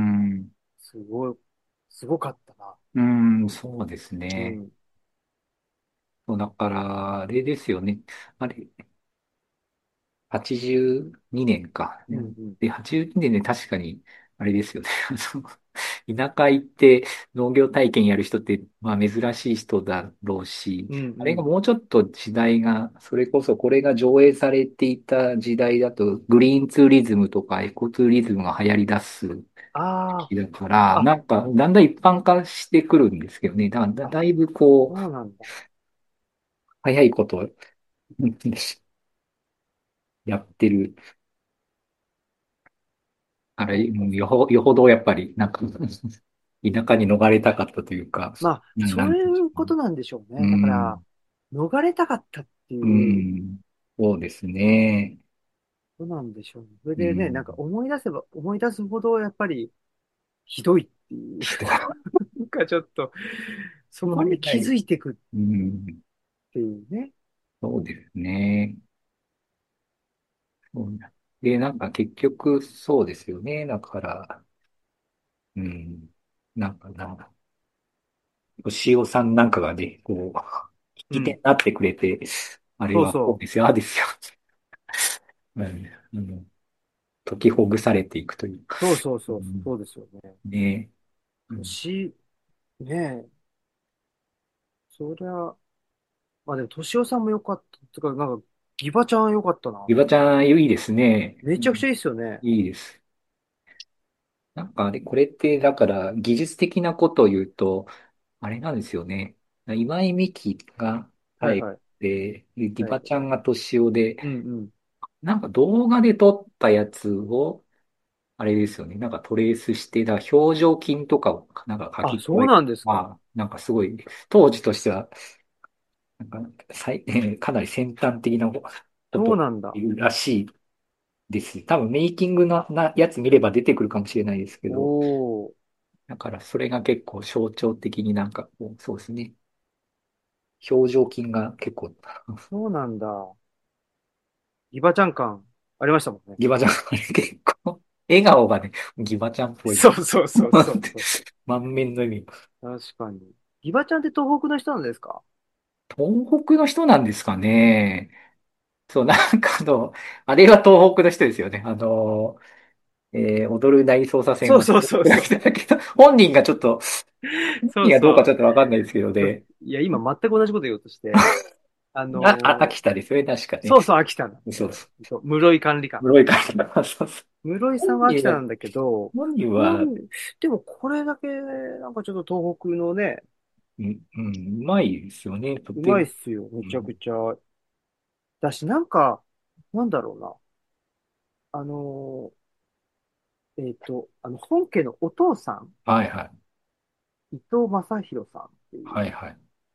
S1: すごい、すごかったな。
S2: うん、そうですね。
S1: うん。
S2: そうだから、あれですよね。あれ、はちじゅうにねんか。
S1: うん、うん。
S2: で、はちじゅうにねんで確かに、あれですよね。あの田舎行って農業体験やる人って、まあ珍しい人だろうし、
S1: うん、
S2: あれが
S1: うん。
S2: もうちょっと時代が、それこそこれが上映されていた時代だと、グリーンツーリズムとかエコツーリズムが流行り出す
S1: あ
S2: 時だから、
S1: あ、あ、
S2: なんか、だんだん一般化してくるんですけどね。だ、だ、
S1: あ、
S2: だいぶこう、
S1: そうなんだ。
S2: 早いことやってるあれ、
S1: そうか、
S2: うんよほ、
S1: そうか。
S2: よほどやっぱり、なんか田舎に逃れたかったというか、
S1: まあ、
S2: な、な
S1: そう
S2: んていうんで
S1: いうこと
S2: すかね。
S1: なんでしょう
S2: う
S1: ね。だから、
S2: ん、
S1: 逃れたかったって
S2: う
S1: いう
S2: ん、そうですね。
S1: ことなんでしょうね。それでね、
S2: うん。
S1: なんか思い出せば思い出すほど、やっぱりひどいっていう。
S2: 人
S1: なんかちょっと、そ
S2: の
S1: こに気
S2: 年代、
S1: づいていくっ
S2: うん、
S1: ていうね。
S2: そうですね。そうなで、なんか結局そうですよね。だから、うん、なんかな、しおさんなんかがね、こう、聞き手に
S1: うん。
S2: なってくれて、あれはこう
S1: そうそ
S2: ですよ、ああですよ。うん、うん、解きほぐされていくというか。
S1: う。そうそうそう。
S2: うん、
S1: そうですよね。
S2: ね。うん。
S1: 年、ねえ、そりゃ、まあでも、敏夫さんも良かった。つか、なんか、ギバちゃん良かったな。
S2: ゆばちゃん、いいですね。うん、
S1: めちゃくちゃいいっすよね。
S2: いいです。なんか、あれ、これって、だから、技術的なことを言うと、あれなんですよね。今井美樹がタイプ
S1: はいはい。
S2: で、でギ
S1: はい。
S2: バちゃんが年男で、
S1: うんうん。
S2: なんか動画で撮ったやつを、あれですよね。なんかトレースして、だから表情筋とかをなんか書
S1: あ、
S2: き
S1: そう
S2: 加えて、
S1: なんですか。
S2: まあ、なんかすごい、当時としては、なんか、最、えーかなり先端的なことを
S1: そうなんだ。
S2: 言うらしいです。多分メイキングのなやつ見れば出てくるかもしれないですけど、
S1: おー、
S2: だからそれが結構象徴的になんかこう、そうですね。表情筋が結構、
S1: そうなんだ。ギバちゃん感ありましたもんね。
S2: ギバちゃんがね、結構、笑顔がね、ギバちゃんっぽい。
S1: そうそうそうそうそう。
S2: 満面の笑み。
S1: 確かに。ギバちゃんって東北の人なんですか？
S2: 東北の人なんですかね。そう、なんかあの、あれは東北の人ですよね。あの、えー踊る大捜査線は
S1: そうそうそうそう。
S2: 東北だけど、本人がちょっと、本人がどうか
S1: そうそ
S2: ちょっとわかんないですけど
S1: う。
S2: ね。
S1: いや、今全く同じこと言おうとして、あ
S2: あ、あ、
S1: のー
S2: 秋田ですよね、確かね。
S1: そうそう、秋田なんですよ。
S2: そうそう。
S1: そう室井管理官。
S2: 室井から。そうそう。
S1: 室井さんは秋
S2: 本人は、
S1: 田なんだけど、
S2: 本人は、
S1: 本、でもこれだけ、なんかちょっと東北のね、
S2: うん、うん、うまいですよね、と
S1: うまいっ
S2: ても。
S1: すよ。めちゃく
S2: うん、
S1: ちゃ。だし、なんか、なんだろうな。あのーえっと、あの、本家のお父さん、
S2: はいはい。
S1: 伊藤正宏さんっていう、
S2: はいはい。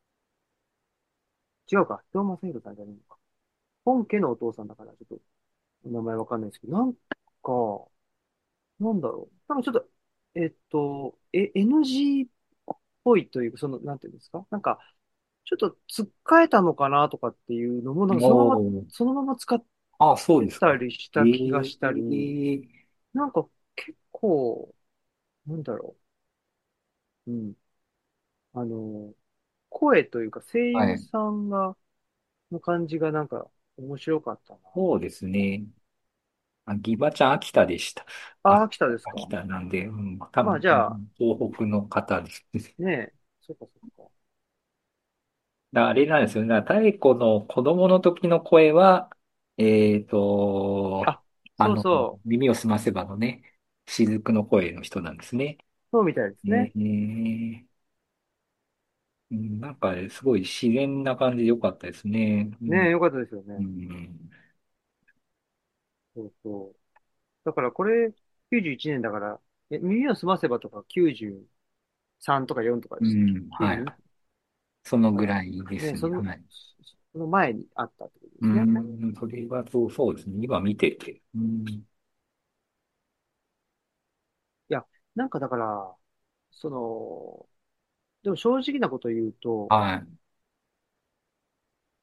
S1: 違うか、伊藤正宏さんじゃないのか。本家のお父さんだから、ちょっと、お名前わかんないですけど、なんか、なんだろう。多分ちょっと、えっと、え、エヌジー っぽいというか、その、なんていうんですかなんか、ちょっと、つっかえたのかなとかっていうのも、なんかそのまま、
S2: おー。
S1: そのまま使っ
S2: あ、そう
S1: て
S2: ですか。
S1: たりし
S2: え
S1: た気がしたり、
S2: え、
S1: なんか結構、なんだろう。うん。あの、声というか声
S2: はい。
S1: 優さんが、の感じがなんか面白かったな。
S2: そうですね。あ、ギバちゃん、秋田でした。
S1: あ、
S2: あ、
S1: 秋田です
S2: 秋
S1: か。
S2: 田なんで、うん、多
S1: まあ
S2: 分、
S1: じゃあ、
S2: 東北の方です。
S1: ねえ、そっかそっか。
S2: だあれなんですよね。だから太古の子供の時の声は、えっと、
S1: あ、
S2: あの、
S1: そうそう、
S2: 耳をすませばのね、雫の声の人なんですね。
S1: そうみたいですね。
S2: えーうん、なんか、すごい自然な感じでよかったですね。うん。
S1: ねえ、よかったですよ
S2: う
S1: ね。
S2: ん。
S1: そうそう。だからこれ、きゅうじゅういちねんだから、え、耳をすませばとかきゅうじゅうさんとかよんとかでしたっけ？
S2: うん。はい。
S1: きゅうじゅうに？
S2: その
S1: だから、
S2: ぐらいで
S1: ね、
S2: すね。
S1: その、
S2: はい。
S1: その前にあったってことで
S2: う
S1: すね。
S2: ん。それはそう、そうですね。今見てて。うん。
S1: いや、なんかだから、その、でも正直なこと言うと、
S2: はい。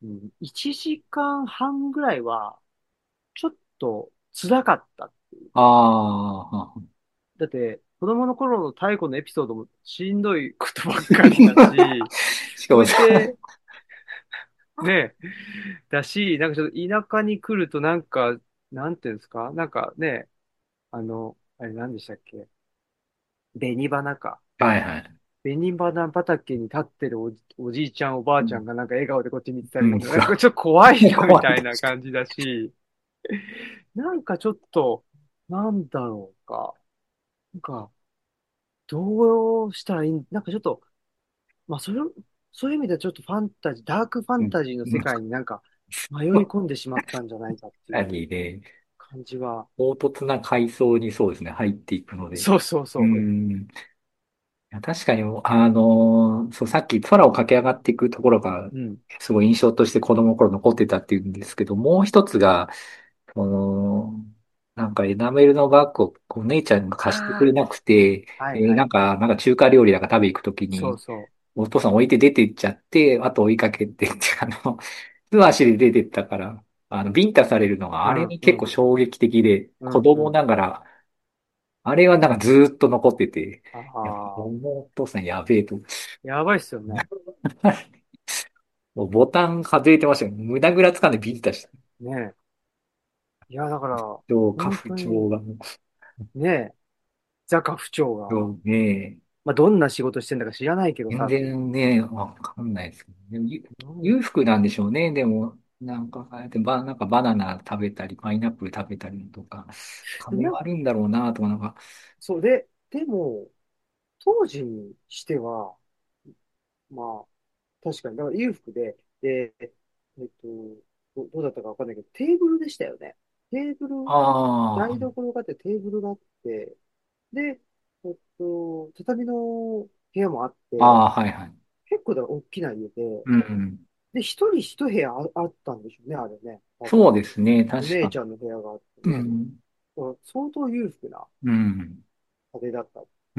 S1: うん、いちじかんはんぐらいは、ちょっと辛かったっていう。
S2: ああ、
S1: だって、子供の頃の太古のエピソードもしんどいことばっかりだし、
S2: しか
S1: そ
S2: もさ、
S1: れで、ね、だし、なんかちょっと田舎に来るとなんか、なんていうんですかなんかね、あの、あれ何でしたっけ、紅花か。
S2: はいはい。
S1: 紅花畑に立ってるおじ、おじいちゃんおば
S2: うん、
S1: あちゃんがなんか笑顔でこっち見てた
S2: うん、
S1: りとか、なん
S2: そう。
S1: かちょっと怖いなみ
S2: 怖い、
S1: たいな
S2: 確か
S1: 感じだし、なんかちょっと、なんだろうか。なんか、どうしたらいいん、なんかちょっと、まあ、それ、そういう意味ではちょっとファンタジー、ダークファ
S2: に。
S1: ンタジーの
S2: うん、
S1: 世界になんか迷い
S2: うん。
S1: 込んでしまったんじゃないかっていう
S2: 何で、
S1: 感じは。
S2: 唐突な階層にそうですね、入っていくので。
S1: そうそう
S2: う
S1: そ
S2: ん。いや確かに、あの、そう、さっき空を駆け上がっていくところが、
S1: う。うん。
S2: すごい印象として子供の頃残ってたっていうんですけど、もう一つが、その、なんかエナメルのバッグをお姉ちゃんが貸してくれ
S1: あ
S2: なくて、
S1: あ、は
S2: え
S1: いはいはい。
S2: ーなんか、なんか中華料理だか食べ行くときに、
S1: そうそ
S2: お父さん置いて出てっちゃって、あと追いかけてって、あの、素足で出てったから、あの、ビンタされるのが
S1: う。
S2: あれに
S1: うんうん
S2: 結構衝撃的で、子供
S1: うんうん。
S2: ながら、あれはなんかずーっと残ってて、
S1: あ
S2: いや、こ
S1: あ、
S2: のお父さんやべえと。
S1: やばいっすよね。
S2: もうボタン外れてましたよ。胸ぐらつかんでビンタした。
S1: ねえ。いや、だから、
S2: 超過不
S1: 本当に、
S2: 調がも
S1: ねえ、ザカ不調が、
S2: う、ね、
S1: まあ、どんな仕事してんだか知らないけど
S2: 全
S1: さ、っていう。
S2: 然ね、わかんないですけどね。でもゆ
S1: うん
S2: 裕福なんでしょうね。でも、なんか、ああやってバ、なんかバナナ食べたり、パイナップル食べたりとか、金
S1: な、
S2: はあるんだろうなとか、なんか、
S1: そうで、でも、当時にしては、まあ、確かに、だから裕福で、で、えっと、ど、どうだったかわかんないけど、テーブルでしたよね。テーブル、台
S2: あ
S1: 所があってテーブルがあって、で、えっと、畳の部屋もあっ
S2: あ、
S1: て、
S2: ああ、はいはい。
S1: 結構だ大きな家で、
S2: うんうん。
S1: で、一人一部屋あ、あったんでしょうね、あれね。多分。
S2: そうですね、
S1: お
S2: 確か。
S1: 姉ちゃんの部屋があってね。
S2: うん、
S1: だから相当裕福な
S2: うん、
S1: 家庭だったこ
S2: うん。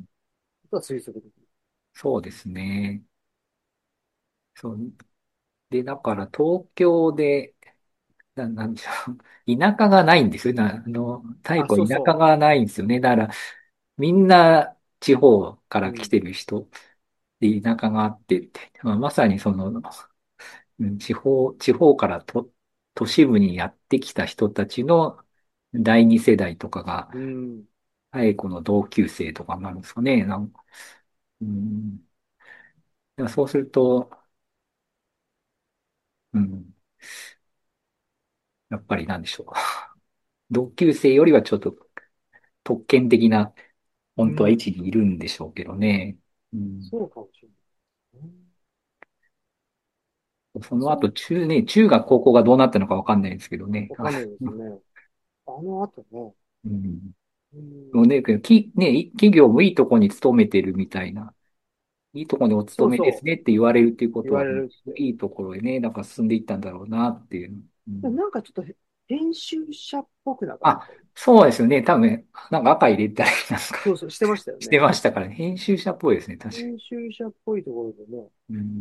S1: とは推測できる。
S2: そうですね。そう。で、だから東京で、な、なんでしょう。田舎がないんですよ。な、あの、太
S1: あ、
S2: 古田舎
S1: そうそ
S2: がないんですよね。だから、みんな地方か
S1: う。う
S2: ら来
S1: ん。
S2: てる人で田舎があってって、まあ、まさにその、うん地方、地方からと都市部にやってきた人たちの第二世代とかが、
S1: うん。
S2: 太古の同級生とかになるんですかね。なんか、うん、でもそうすると、うん、やっぱりなんでしょう。同級生よりはちょっと特権的な本当は位
S1: うん。
S2: 置にいるんでしょうけどね。うん、
S1: そうかもしれない。
S2: その後、
S1: そう、
S2: 中ね、中学高校がどうなったのかわかんないですけどね。
S1: わかんないですね。あの後ね。
S2: うん。
S1: うん。
S2: もうね、き、ね、企業もいいとこに勤めてるみたいな、いいとこにお勤めです
S1: そうそ
S2: ねって言われるっていうこ
S1: う。言わ
S2: とは、
S1: れるって。
S2: いいところへね、なんか進んでいったんだろうなっていう。う
S1: でも
S2: ん、
S1: なんかちょっとへ編集者っぽくなかっ
S2: あ、
S1: たり。
S2: そうですよね。多分、なんか赤入れたりなんか
S1: そうそう、してましたよ
S2: して
S1: ね。
S2: ましたからね。編集者っぽいですね。確か
S1: 編集者っぽいところでね、
S2: に。うん。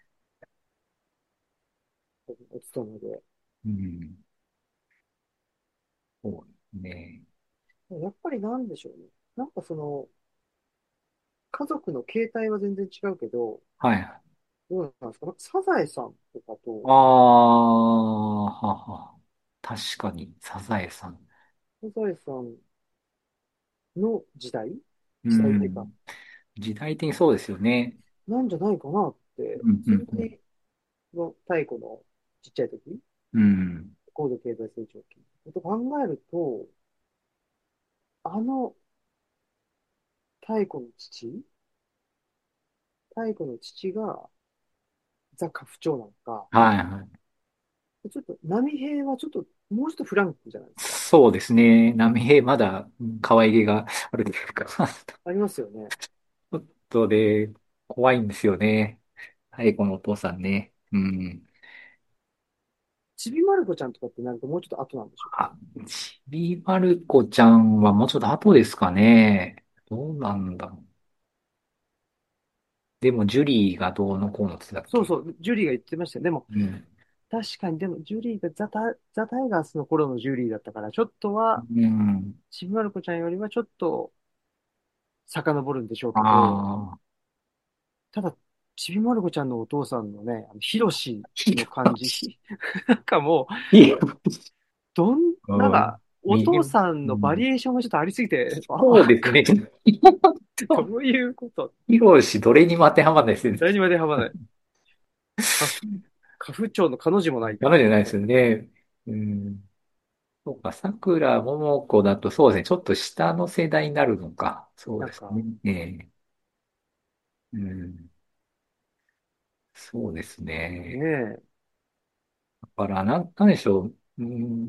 S1: お勤めで。
S2: うん。そうですね。
S1: やっぱりなんでしょうね。なんかその、家族の形態は全然違うけど、
S2: はい。
S1: どうなんですか、なんかサザエさんとか
S2: あ
S1: と、
S2: あ、はは。確かに、サザエさん。
S1: サザエさんの時代
S2: う
S1: 時代っていうか、
S2: ん。時代的にそうですよね。
S1: なんじゃないかなって、
S2: うん、うん、うん。
S1: それで、の太古のちっちゃい時、
S2: うん。
S1: 高度経済成長期と考えると、あの太古の父太古の父がザ・家父長なのか、
S2: はい、はい。
S1: ちょっと波平はちょっと、もうちょっとフランクじゃないですか。
S2: そうですね。波平まだうん可愛げがあるというか、ち
S1: ありますよね。
S2: ょっとで、怖いんですよね。はい、このお父さんね。うん。
S1: ちびまる子ちゃんとかってなるともうちょっと後なんでしょうかね。
S2: あ、ちびまる子ちゃんはもうちょっと後ですかね。どうなんだろう。 でも、ジュリーがどうのこうのってだっけ？
S1: そうそう、ジュリーが言ってましたよ。でも、
S2: うん。
S1: 確かに、でも、ジュリーがザタ、ザ・タイガースの頃のジュリーだったから、ちょっとは、
S2: うん。
S1: ちびまる子ちゃんよりはちょっと遡るんでしょう
S2: あ
S1: けど、
S2: あ。
S1: ただ、ちびまる子ちゃんのお父さんのね、あのヒロシ
S2: ひ
S1: の感じ、なんかもう、
S2: いい。
S1: どん、なん
S2: うん。
S1: か、お父
S2: 右、
S1: さんのバ
S2: うん。
S1: リエーションがちょっとありすぎて、あ、
S2: そうですね。
S1: どういうこと？
S2: ヒロシ、どれにも当てはまらないですね。
S1: 誰にまではまない。家父、家父長の彼女もないっ
S2: ダメじゃないです
S1: ていうね。
S2: よね。うん。そうか、桜ももこだと、そうですね。ちょっと下の世代になるのか。そう
S1: なんか、
S2: ですね。ええ。うん。そうですね。
S1: ねえ、
S2: だから、なん、なんでしょう。うん、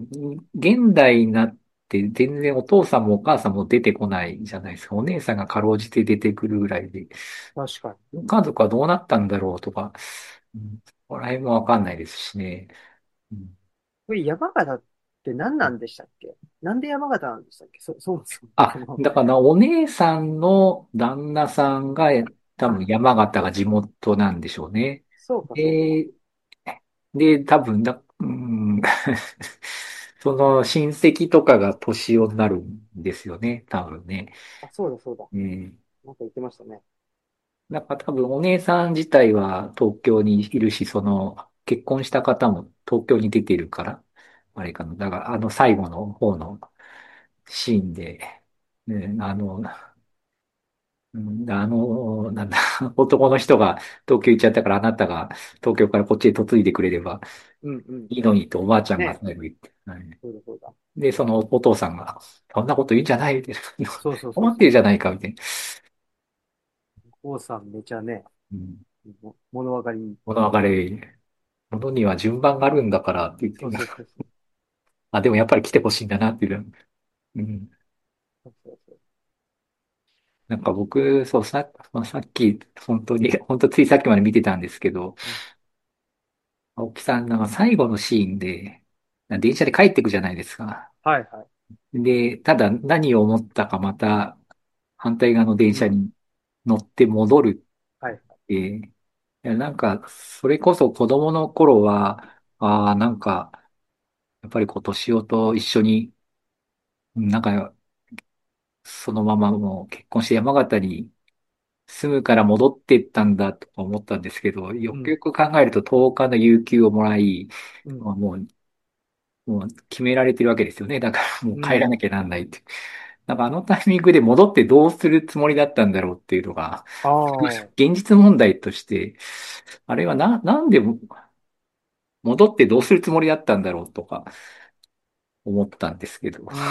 S2: 現代になって全然お父さんもお母さんも出てこないじゃないですか。お姉さんがかろうじて出てくるぐらいで。
S1: 確かに。
S2: 家族はどうなったんだろうとか、うん、そこら辺もわかんないですしね。うん、
S1: これ山形って何なんでしたっけ？なんで山形なんでしたっけ？そ、そもそも、そ
S2: あ、
S1: の、
S2: だからお姉さんの旦那さんが多
S1: あ、
S2: 分山形が地元なんでしょうね。
S1: そうかそうか。
S2: で、で、多分だ、うん、その親戚とかが年寄になるんですよね、多分ね。
S1: あ、そうだそうだ。
S2: うん。
S1: なんか言ってましたね。
S2: だから多分お姉さん自体は東京にいるし、その結婚した方も東京に出てるから、あれかな。だからあの最後の方のシーンで、ね、あの、うんあの、なんだ、男の人が東京行っちゃったからあなたが東京からこっちへ嫁いでくれれば
S1: うんうん。
S2: いいのにとおばあちゃんが
S1: ね。
S2: 最後言って。はい。
S1: そうだそうだ。
S2: で、そのお父さんが、そんなこと言うんじゃないみたいな。
S1: そうそうそうそう。
S2: 困ってるじゃないかみたいな。
S1: 王さんめちゃね、
S2: うん。
S1: も物分かり。
S2: 物別れ、物には順番があるんだからって言って
S1: そう
S2: る。
S1: そうそうそう。
S2: あ、でもやっぱり来てほしいんだなっていう。うん。
S1: そうそうそう。
S2: なんか僕、そう、さ、まあさっき、本当に、本当ついさっきまで見てたんですけど、
S1: うん、
S2: 青木さん、なんか最後のシーンで、電車で帰ってくじゃないですか。
S1: はいはい。
S2: で、ただ何を思ったかまた反対側の電
S1: うん。
S2: 車に乗って戻る
S1: はいはい。
S2: って、いや、なんか、それこそ子供の頃は、ああ、なんか、やっぱりこう、年男と一緒に、なんか、そのままもう結婚して山形に住むから戻ってったんだとか思ったんですけど、よ
S1: うん。
S2: くよく考えるととおかの有給をもらい、
S1: うん。
S2: まあもう、もう決められてるわけですよね。だからもう
S1: うん。
S2: 帰らなきゃなんないって。なんかあのタイミングで戻ってどうするつもりだったんだろうっていうのが、
S1: ああ。
S2: 現実問題として、あれはな、なんで戻ってどうするつもりだったんだろうとか思ったんですけど、
S1: うん。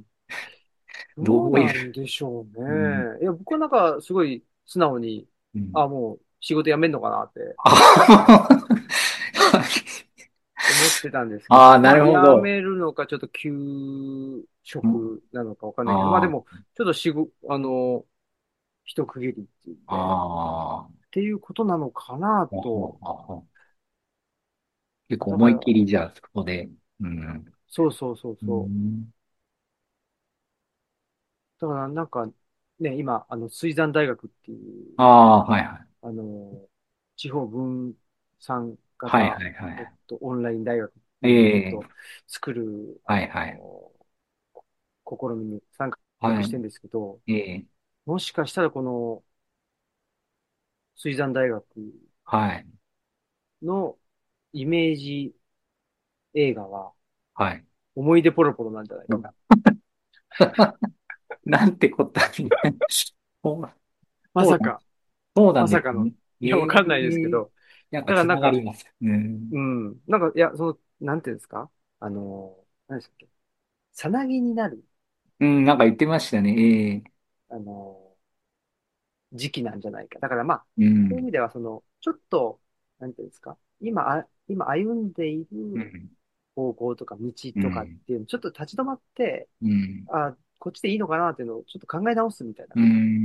S1: どう
S2: どういう、
S1: なんでしょう
S2: うん、
S1: ね。いや、僕はなんかすごい素直に、
S2: うん。
S1: あ、もう仕事辞めんのかなって
S2: あ
S1: 思ってたんですけ
S2: あー、
S1: ど、
S2: な
S1: まあ辞
S2: るほど。
S1: めるのかちょっと休
S2: うん、
S1: 職なのかわかんないけど、まあで
S2: あ
S1: も、ちょっと仕事、あの、一区切りっていうん
S2: あ、
S1: で、っ
S2: ああ、
S1: ていうことなのかな
S2: ほほ
S1: と。
S2: ほほ結構思いっ
S1: だから、
S2: きりじゃあ、そこで、うん、
S1: そうそうそう
S2: う
S1: そう。
S2: ん、
S1: だからなんか、ね、今、あの、水産大学ってい
S2: あ
S1: う、
S2: あ、はいはい。
S1: あの、地方分散
S2: はい
S1: 型、
S2: はいはい。
S1: えっと、オンライン大学って
S2: え
S1: いうのをちょっと
S2: え、
S1: 作る、あ
S2: はいはい。
S1: の、試みに参
S2: はい。
S1: 画してるんですけど、
S2: ええ、
S1: もしかしたらこの水産大学
S2: はい。
S1: のイメージ映画は
S2: はい。
S1: 思い出ポロポロなんじゃないかな。
S2: なんてこったに。そうそうだ、
S1: まさか、
S2: そうなん
S1: まさかの。
S2: ですね。
S1: いや、
S2: え
S1: わかんないですけ
S2: え、
S1: ど。
S2: なんか繋
S1: だからなんか、
S2: がります。うん。
S1: うん。なんか、いや、その、なんていうんですか？あの、何でしたっけ？さなぎになる、
S2: うん、なんか言ってましたね。ええ、
S1: あの、時期なんじゃないか。だからまあ、
S2: うん。
S1: そういう意味では、その、ちょっと、なんていうんですか？今、あ、今歩んでいる
S2: うん。
S1: 方向とか道とかっ
S2: うん。
S1: ていうの、ちょっと立ち止まって、
S2: うん。
S1: あ、こっちでいいのかなっていうのをちょっと考え直すみたいな
S2: うん。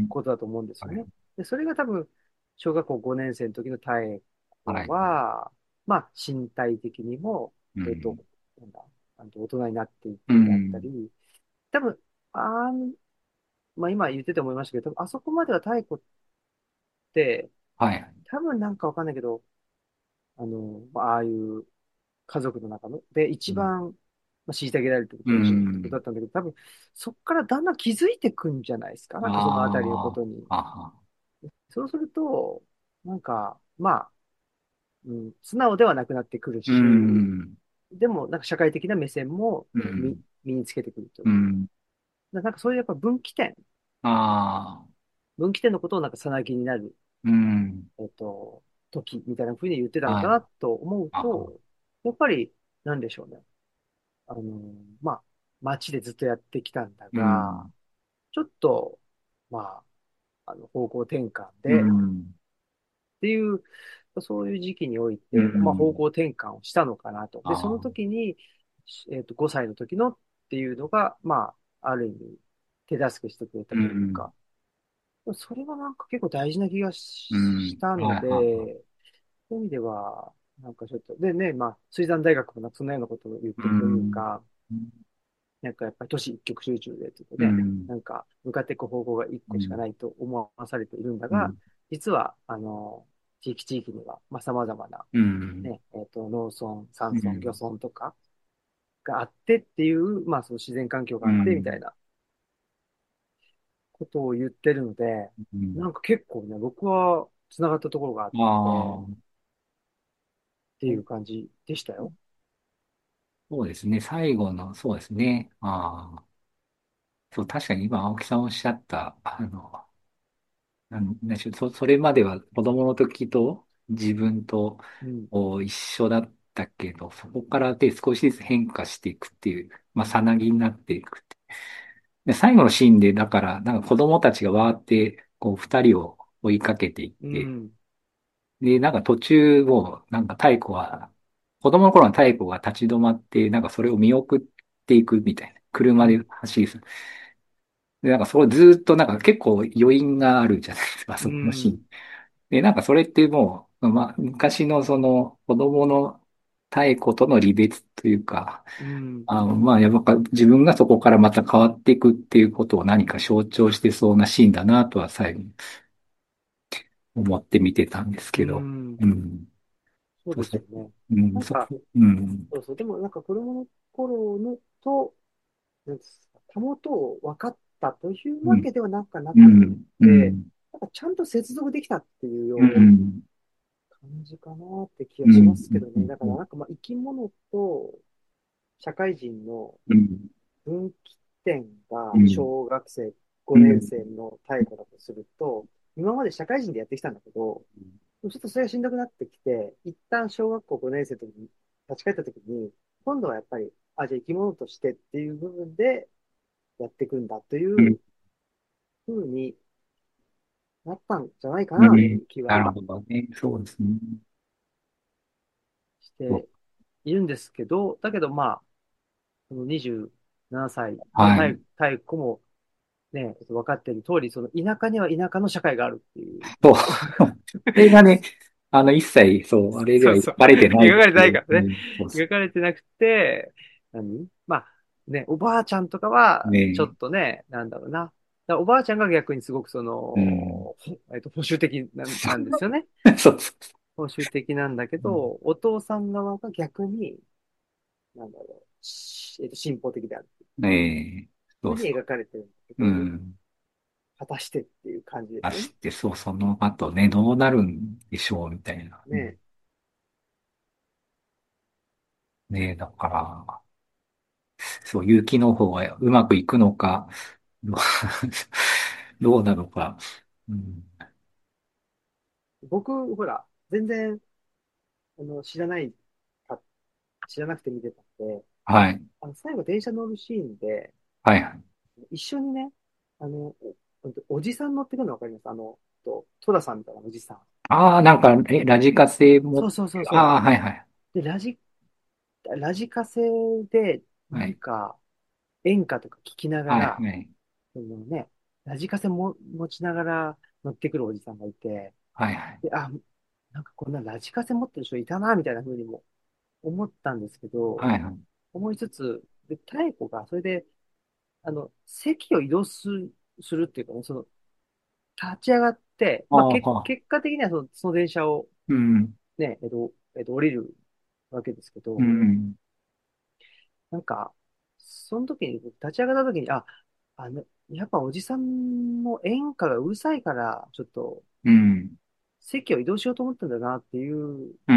S1: ことだと思うんですよ
S2: はい。
S1: ね。で、それが多分、小学校ごねん生の時の妙子
S2: はい。
S1: は、まあ、身体的にも、えっと、
S2: うん。
S1: なんだ、あの大人になっていっ
S2: う
S1: てであった
S2: ん。
S1: り、多分、あん、まあ今言ってて思いましたけど、多分あそこまでは妙子って、
S2: はい。
S1: 多分なんかわかんないけど、あの、まあああいう家族の中の、で、一
S2: うん。
S1: 番、まあ、虐げられてる
S2: う
S1: 当事者ってこと
S2: ん。
S1: だったんだけど、多分、そこからだんだん気づいてくんじゃないですか。なんかそのあたりのこ
S2: あ
S1: とに。
S2: あ、はは。
S1: そうすると、なんか、まあ、うん、素直ではなくなってくる
S2: う
S1: し、
S2: ん。
S1: でも、なんか社会的な目線も身
S2: うん。
S1: 身につけてくるというか。
S2: うん。
S1: だなんかそういうやっぱ分岐点、
S2: ああ、
S1: 分岐点のことをなんかさなぎになる、
S2: うん。
S1: えっと、時みたいな風に言ってたの
S2: はい。
S1: かなと思う
S2: あは。
S1: と、やっぱり、なんでしょうね。あの、まあ、街でずっとやってきたんだ
S2: う
S1: が、
S2: ん。
S1: ちょっと、まあ、あの方向転換
S2: う
S1: で、
S2: ん。
S1: っていう、そういう時期におい
S2: う
S1: て、まあ、方
S2: ん。
S1: 向転換をしたのかなと。で、その
S2: ああ、
S1: 時に、えっと、ごさいの時のっていうのが、まあ、ある意味、手助けしてくれた
S2: うん。
S1: というか、それはなんか結構大事な気が
S2: うん。
S1: ししたの
S2: はい。は
S1: で、そういう意味では、なんかちょっと、でね、まあ、水産大学もなんかそんなようなことを言っ
S2: い。う
S1: てるという
S2: ん。
S1: か、なんかやっぱり都市一極集中でっていうとね、
S2: うん。
S1: なんか向かっていく方向が一個しか
S2: うん。
S1: ないと思わされているんだが、
S2: うん。
S1: 実は、あの、地域地域には、まあ、様々な、
S2: うん。
S1: ね、えっと、農村、山村、漁
S2: うん。
S1: 村とかがあってっていう、まあ、その自然環境が
S2: う
S1: あってみたい
S2: ん。
S1: なことを言ってるので、
S2: うん。
S1: なんか結構ね、僕は繋がったところがあっ
S2: あ
S1: て、っ
S2: あ、
S1: ていう感じでしたよ。
S2: そうですね。最後の、そうですね。ああ、そう、確かに今、青木さんおっしゃった、あの、なんなんでしょう、そ、それまでは子供の時と自分と
S1: うん、
S2: こう一緒だったけど、そこからで少しずつ変化していくっていう、まあ、さなぎになっていくって。で、最後のシーンで、だから、なんか子供たちがわーって、こう、二人を追いかけていって、
S1: うん、
S2: で、なんか途中も、なんか太子は、子供の頃の太子が立ち止まって、なんかそれを見送っていくみたいな。車で
S1: うん、
S2: 走りする。で、なんかそれずーっとなんか結構余韻があるじゃないですか、
S1: う
S2: そこのシー
S1: ん、
S2: ン。で、なんかそれってもう、まあ、昔のその子供の太古との離別というか、
S1: うん、
S2: あの、まあ、やっぱ自分がそこからまた変わっていくっていうことを何か象徴してそうなシーンだなとは最後に思って見てたんです
S1: う
S2: けど。
S1: ん、
S2: うん。
S1: そう
S2: そうそう。
S1: ですよね。
S2: うん、そ
S1: なんか、
S2: う。うん。
S1: そうそう。でもなんか子供の頃のと、なんですか、たもとを分かったというわ
S2: うん。
S1: けではなんかなくっ
S2: うん。う
S1: て、
S2: ん。
S1: なんかちゃんと接続できたっていう
S2: う
S1: ような
S2: ん。
S1: 感じかなって気がしま
S2: うん。
S1: すけどね。だか
S2: うん。
S1: らなんかまあ生き物と社会人の
S2: うん。
S1: 分岐点が
S2: うん。
S1: 小学生
S2: うん。
S1: ごねん生の太鼓だとすると、今まで社会人でやってきたんだけど、ちょっとそれがしんどくなってきて、一旦小学校ごねん生の時に立ち返った時に、今度はやっぱり、あ、じゃあ生き物としてっていう部分でやっていくんだというふうになったんじゃないかなと
S2: うん。
S1: いう気は
S2: なるほどね。そうですね。
S1: しているんですけど、だけどまあ、そのにじゅうななさいの
S2: はい。
S1: 太太鼓もね、分かっている通り、その田舎には田舎の社会があるっていう。
S2: そう。それがね、あの、一切、そう、あれでは
S1: そうそう。
S2: 描かれてない
S1: 描かれて
S2: っていう。
S1: ないからね。
S2: うん、そうそ
S1: 描かれてなくて、何まあ、ね、おばあちゃんとか
S2: う。
S1: は、ちょ
S2: ね
S1: っとね、なんだろうな。だからおばあちゃんが逆にすごくその、
S2: え。うん。
S1: ほえっと、保守的な、なんですよね。
S2: そうそう。
S1: 保守的なんだけ
S2: うん、
S1: ど、お父さん側が逆に、なんだろう、しえっと、進歩的である。
S2: ねえ。
S1: ふう
S2: そうそ
S1: に描かれてるんだけ
S2: う。う
S1: ど、
S2: ん。
S1: 果たしてっていう感じですよね。
S2: 出して、そう、その後ね、どうなるんでしょう、みたいな。うん、
S1: ね。
S2: ねえ、だから、そう、有機農法はうまくいくのか、どうどうなのか。うん、
S1: 僕、ほら、全然、あの、知らないか、知らなくて見てたんで、
S2: はい。
S1: あの、最後電車乗るシーンで、
S2: はいはい。
S1: 一緒にね、あの、お、おじさん乗ってくるのわかりますあの、と、トラさんみたいなおじさん。
S2: ああ、なんか、え、ラジカセも、
S1: そうそうそうそ
S2: ああ、はいはい。
S1: う。で、ラジ、ラジカセで、な
S2: はい。
S1: んか、演歌とか聞きなが
S2: はい
S1: ら、
S2: はい。
S1: そのね、ラジカセも持ちながら乗ってくるおじさんがいて、
S2: はいはい。
S1: で、あ、なんかこんなラジカセ持ってる人いたな、みたいな風にも思ったんですけど、
S2: はいはい。
S1: 思いつつ、で、妙子が、それで、あの、席を移動する、するっていうかね、その、立ち上がって、
S2: ああ、
S1: まあ、け、
S2: はあ、
S1: 結果的にはその、その電車を
S2: うん、
S1: ね、えっと、えっと、降りるわけですけ
S2: う
S1: ど、
S2: ん、
S1: なんか、その時に、立ち上がった時に、あ、あの、やっぱおじさんの演歌がうるさいから、ちょっと、
S2: うん、
S1: 席を移動しようと思ったんだなっていう
S2: うん、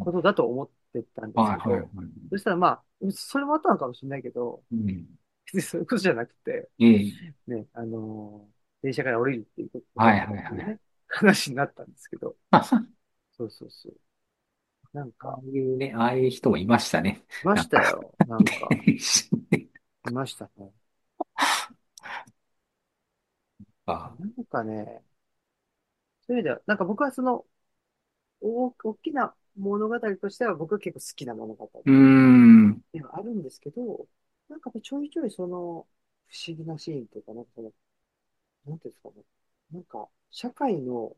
S1: ことだと思ってたんで
S2: はい、はい、
S1: すけど、
S2: はい。
S1: そしたらまあ、それもあったのかもしれないけど、
S2: うん、
S1: 別にそういうことじゃなくて、
S2: ええ、
S1: ね、あのー電車から降りるっていうことだっ
S2: はい、はい、はい。
S1: たっていうね、話になったんですけど、
S2: あ
S1: そうそうそう。なんか、
S2: あいうね、ああいう人もいましたね。
S1: いま
S2: なんか、
S1: したよ。なんか、
S2: 電子ね
S1: いましたね。
S2: あ、
S1: なんかね、そういう意味では、なんか僕はその、大大きな物語としては僕は結構好きな物語
S2: うーん、
S1: ではあるんですけど、なんかちょいちょいその、不思議なシーンというか、なんかその、なんていうんですかね。なんか、社会の、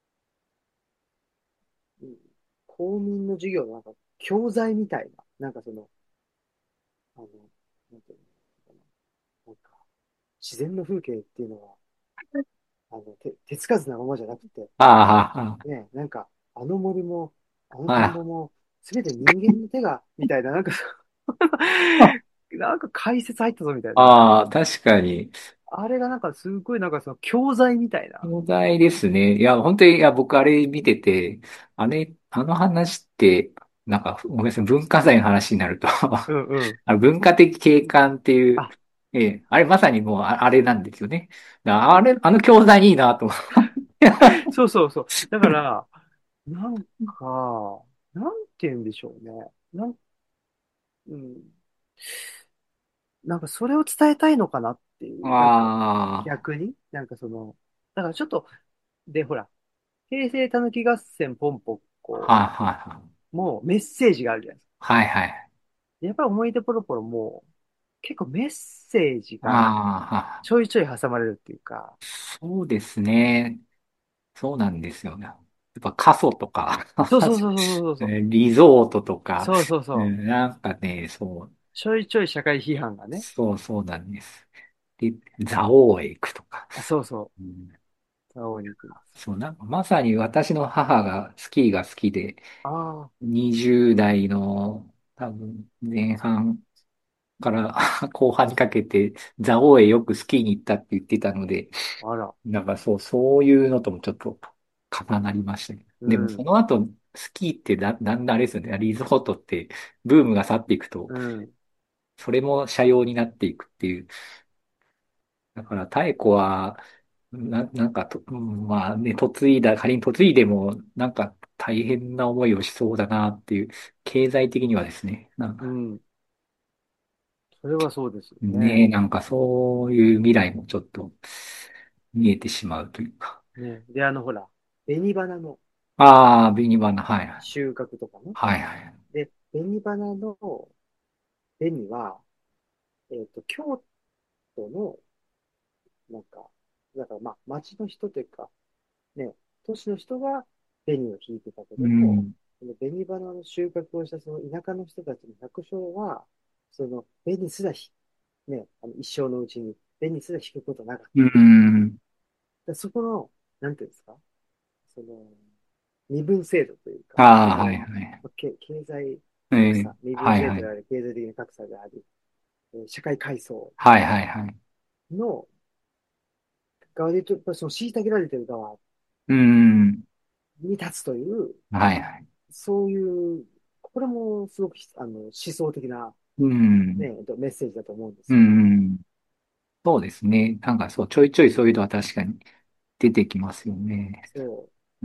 S1: うん、公民の授業のなんか、教材みたいな、なんかその、あの、なんていうのかな。なんか、自然の風景っていうのは、あの、手、手つかずなままじゃなくて、
S2: あ
S1: ね、なんか、あの森も、あの
S2: あ、
S1: 田んぼ
S2: あ
S1: も、すべて人間の手が、みたいな、なんか
S2: あ、
S1: なんか解説入ったぞみたいな。
S2: ああ、確かに。
S1: あれがなんかすごいなんかその教材みたいな。
S2: 壮大ですね。いや、本当に、いや、僕あれ見てて、あれ、あの話って、なんか、ごめんなさい、文化財の話になると
S1: うんうん。
S2: あの文化的景観っていう、
S1: あ、
S2: ええ、あれまさにもうああれなんですよね。だからあれ、あの教材いいなと思って。
S1: そうそうそう。だから、なんか、なんて言うんでしょうね。なん、うん、なんかそれを伝えたいのかなっていう、なんか
S2: あ
S1: 逆に、なんかその、だからちょっと、で、ほら、平成たぬき合戦ポンポ
S2: あ、
S1: コ
S2: はいはいはい。
S1: もメッセージがあるじゃないですか。
S2: はいはい。
S1: やっぱり思い出ポロポロも結構メッセージが
S2: ああ、
S1: ちょいちょい挟まれるっていうか、
S2: そうですね。そうなんですよね。やっぱ過疎とか、
S1: そうそうそうそうそうそう。
S2: リゾートとか、
S1: そうそうそう。
S2: うんなんかね、そう、
S1: ちょいちょい社会批判がね。
S2: そうそうなんです。で、蔵王へ行くとか。
S1: あ、そうそう。
S2: うん、
S1: 青に行くんですよ。
S2: そう、なんかまさに私の母がスキーが好きで、
S1: あ
S2: にじゅう代の多分前半から後半にかけて蔵王へよくスキーに行ったって言ってたので、
S1: あ、あら。
S2: なんかそう、そういうのともちょっと重なりましたね。でもそ
S1: うん。
S2: の後、スキーってだ、だんだんあれですよね。リゾートってブームが去っていくと、
S1: うん。
S2: それも車用になっていくっていう。だから太古は、な、なんかと、うんまあね、嫁いだ、仮に嫁いでも、なんか大変な思いをしそうだなっていう、経済的にはですね、なんか
S1: うん。それはそうですよね。
S2: ね、なんかそういう未来もちょっと見えてしまうというか。
S1: ね。で、あの、ほら、紅花の
S2: ああ、ビニバナ、はいはい。
S1: 収穫とかね。
S2: はいはい。
S1: で、紅花の紅は、えっと、京都の、なんか、だからまあ、町の人というか、ね、都市の人が紅を引いてたけ
S2: う
S1: ども、
S2: ん。
S1: その紅花の収穫をしたその田舎の人たちの百姓は、その紅すらひ、ね、あの一生のうちに紅すら引くことなかっ
S2: う
S1: た。
S2: ん。
S1: でそこの、なんていうんですか、その、身分制度というか、そ
S2: ああ、はい
S1: の、
S2: はい。
S1: け経済
S2: ええ、
S1: 格差、身分
S2: はいはい。
S1: 制度であり、経済的な格差であり、えー社会階層
S2: はいはいはい。
S1: の側で言うと、やっぱりその虐げられてる側
S2: うん。
S1: に立つという、
S2: はいはい。
S1: そういう、これもすごくあの思想的な、
S2: うん。
S1: ね、えっとメッセージだと思うんで
S2: う
S1: すよ。
S2: ん。そうですね。なんかそう、ちょいちょいそういうのは確かに出てきますよね。
S1: そ
S2: うん。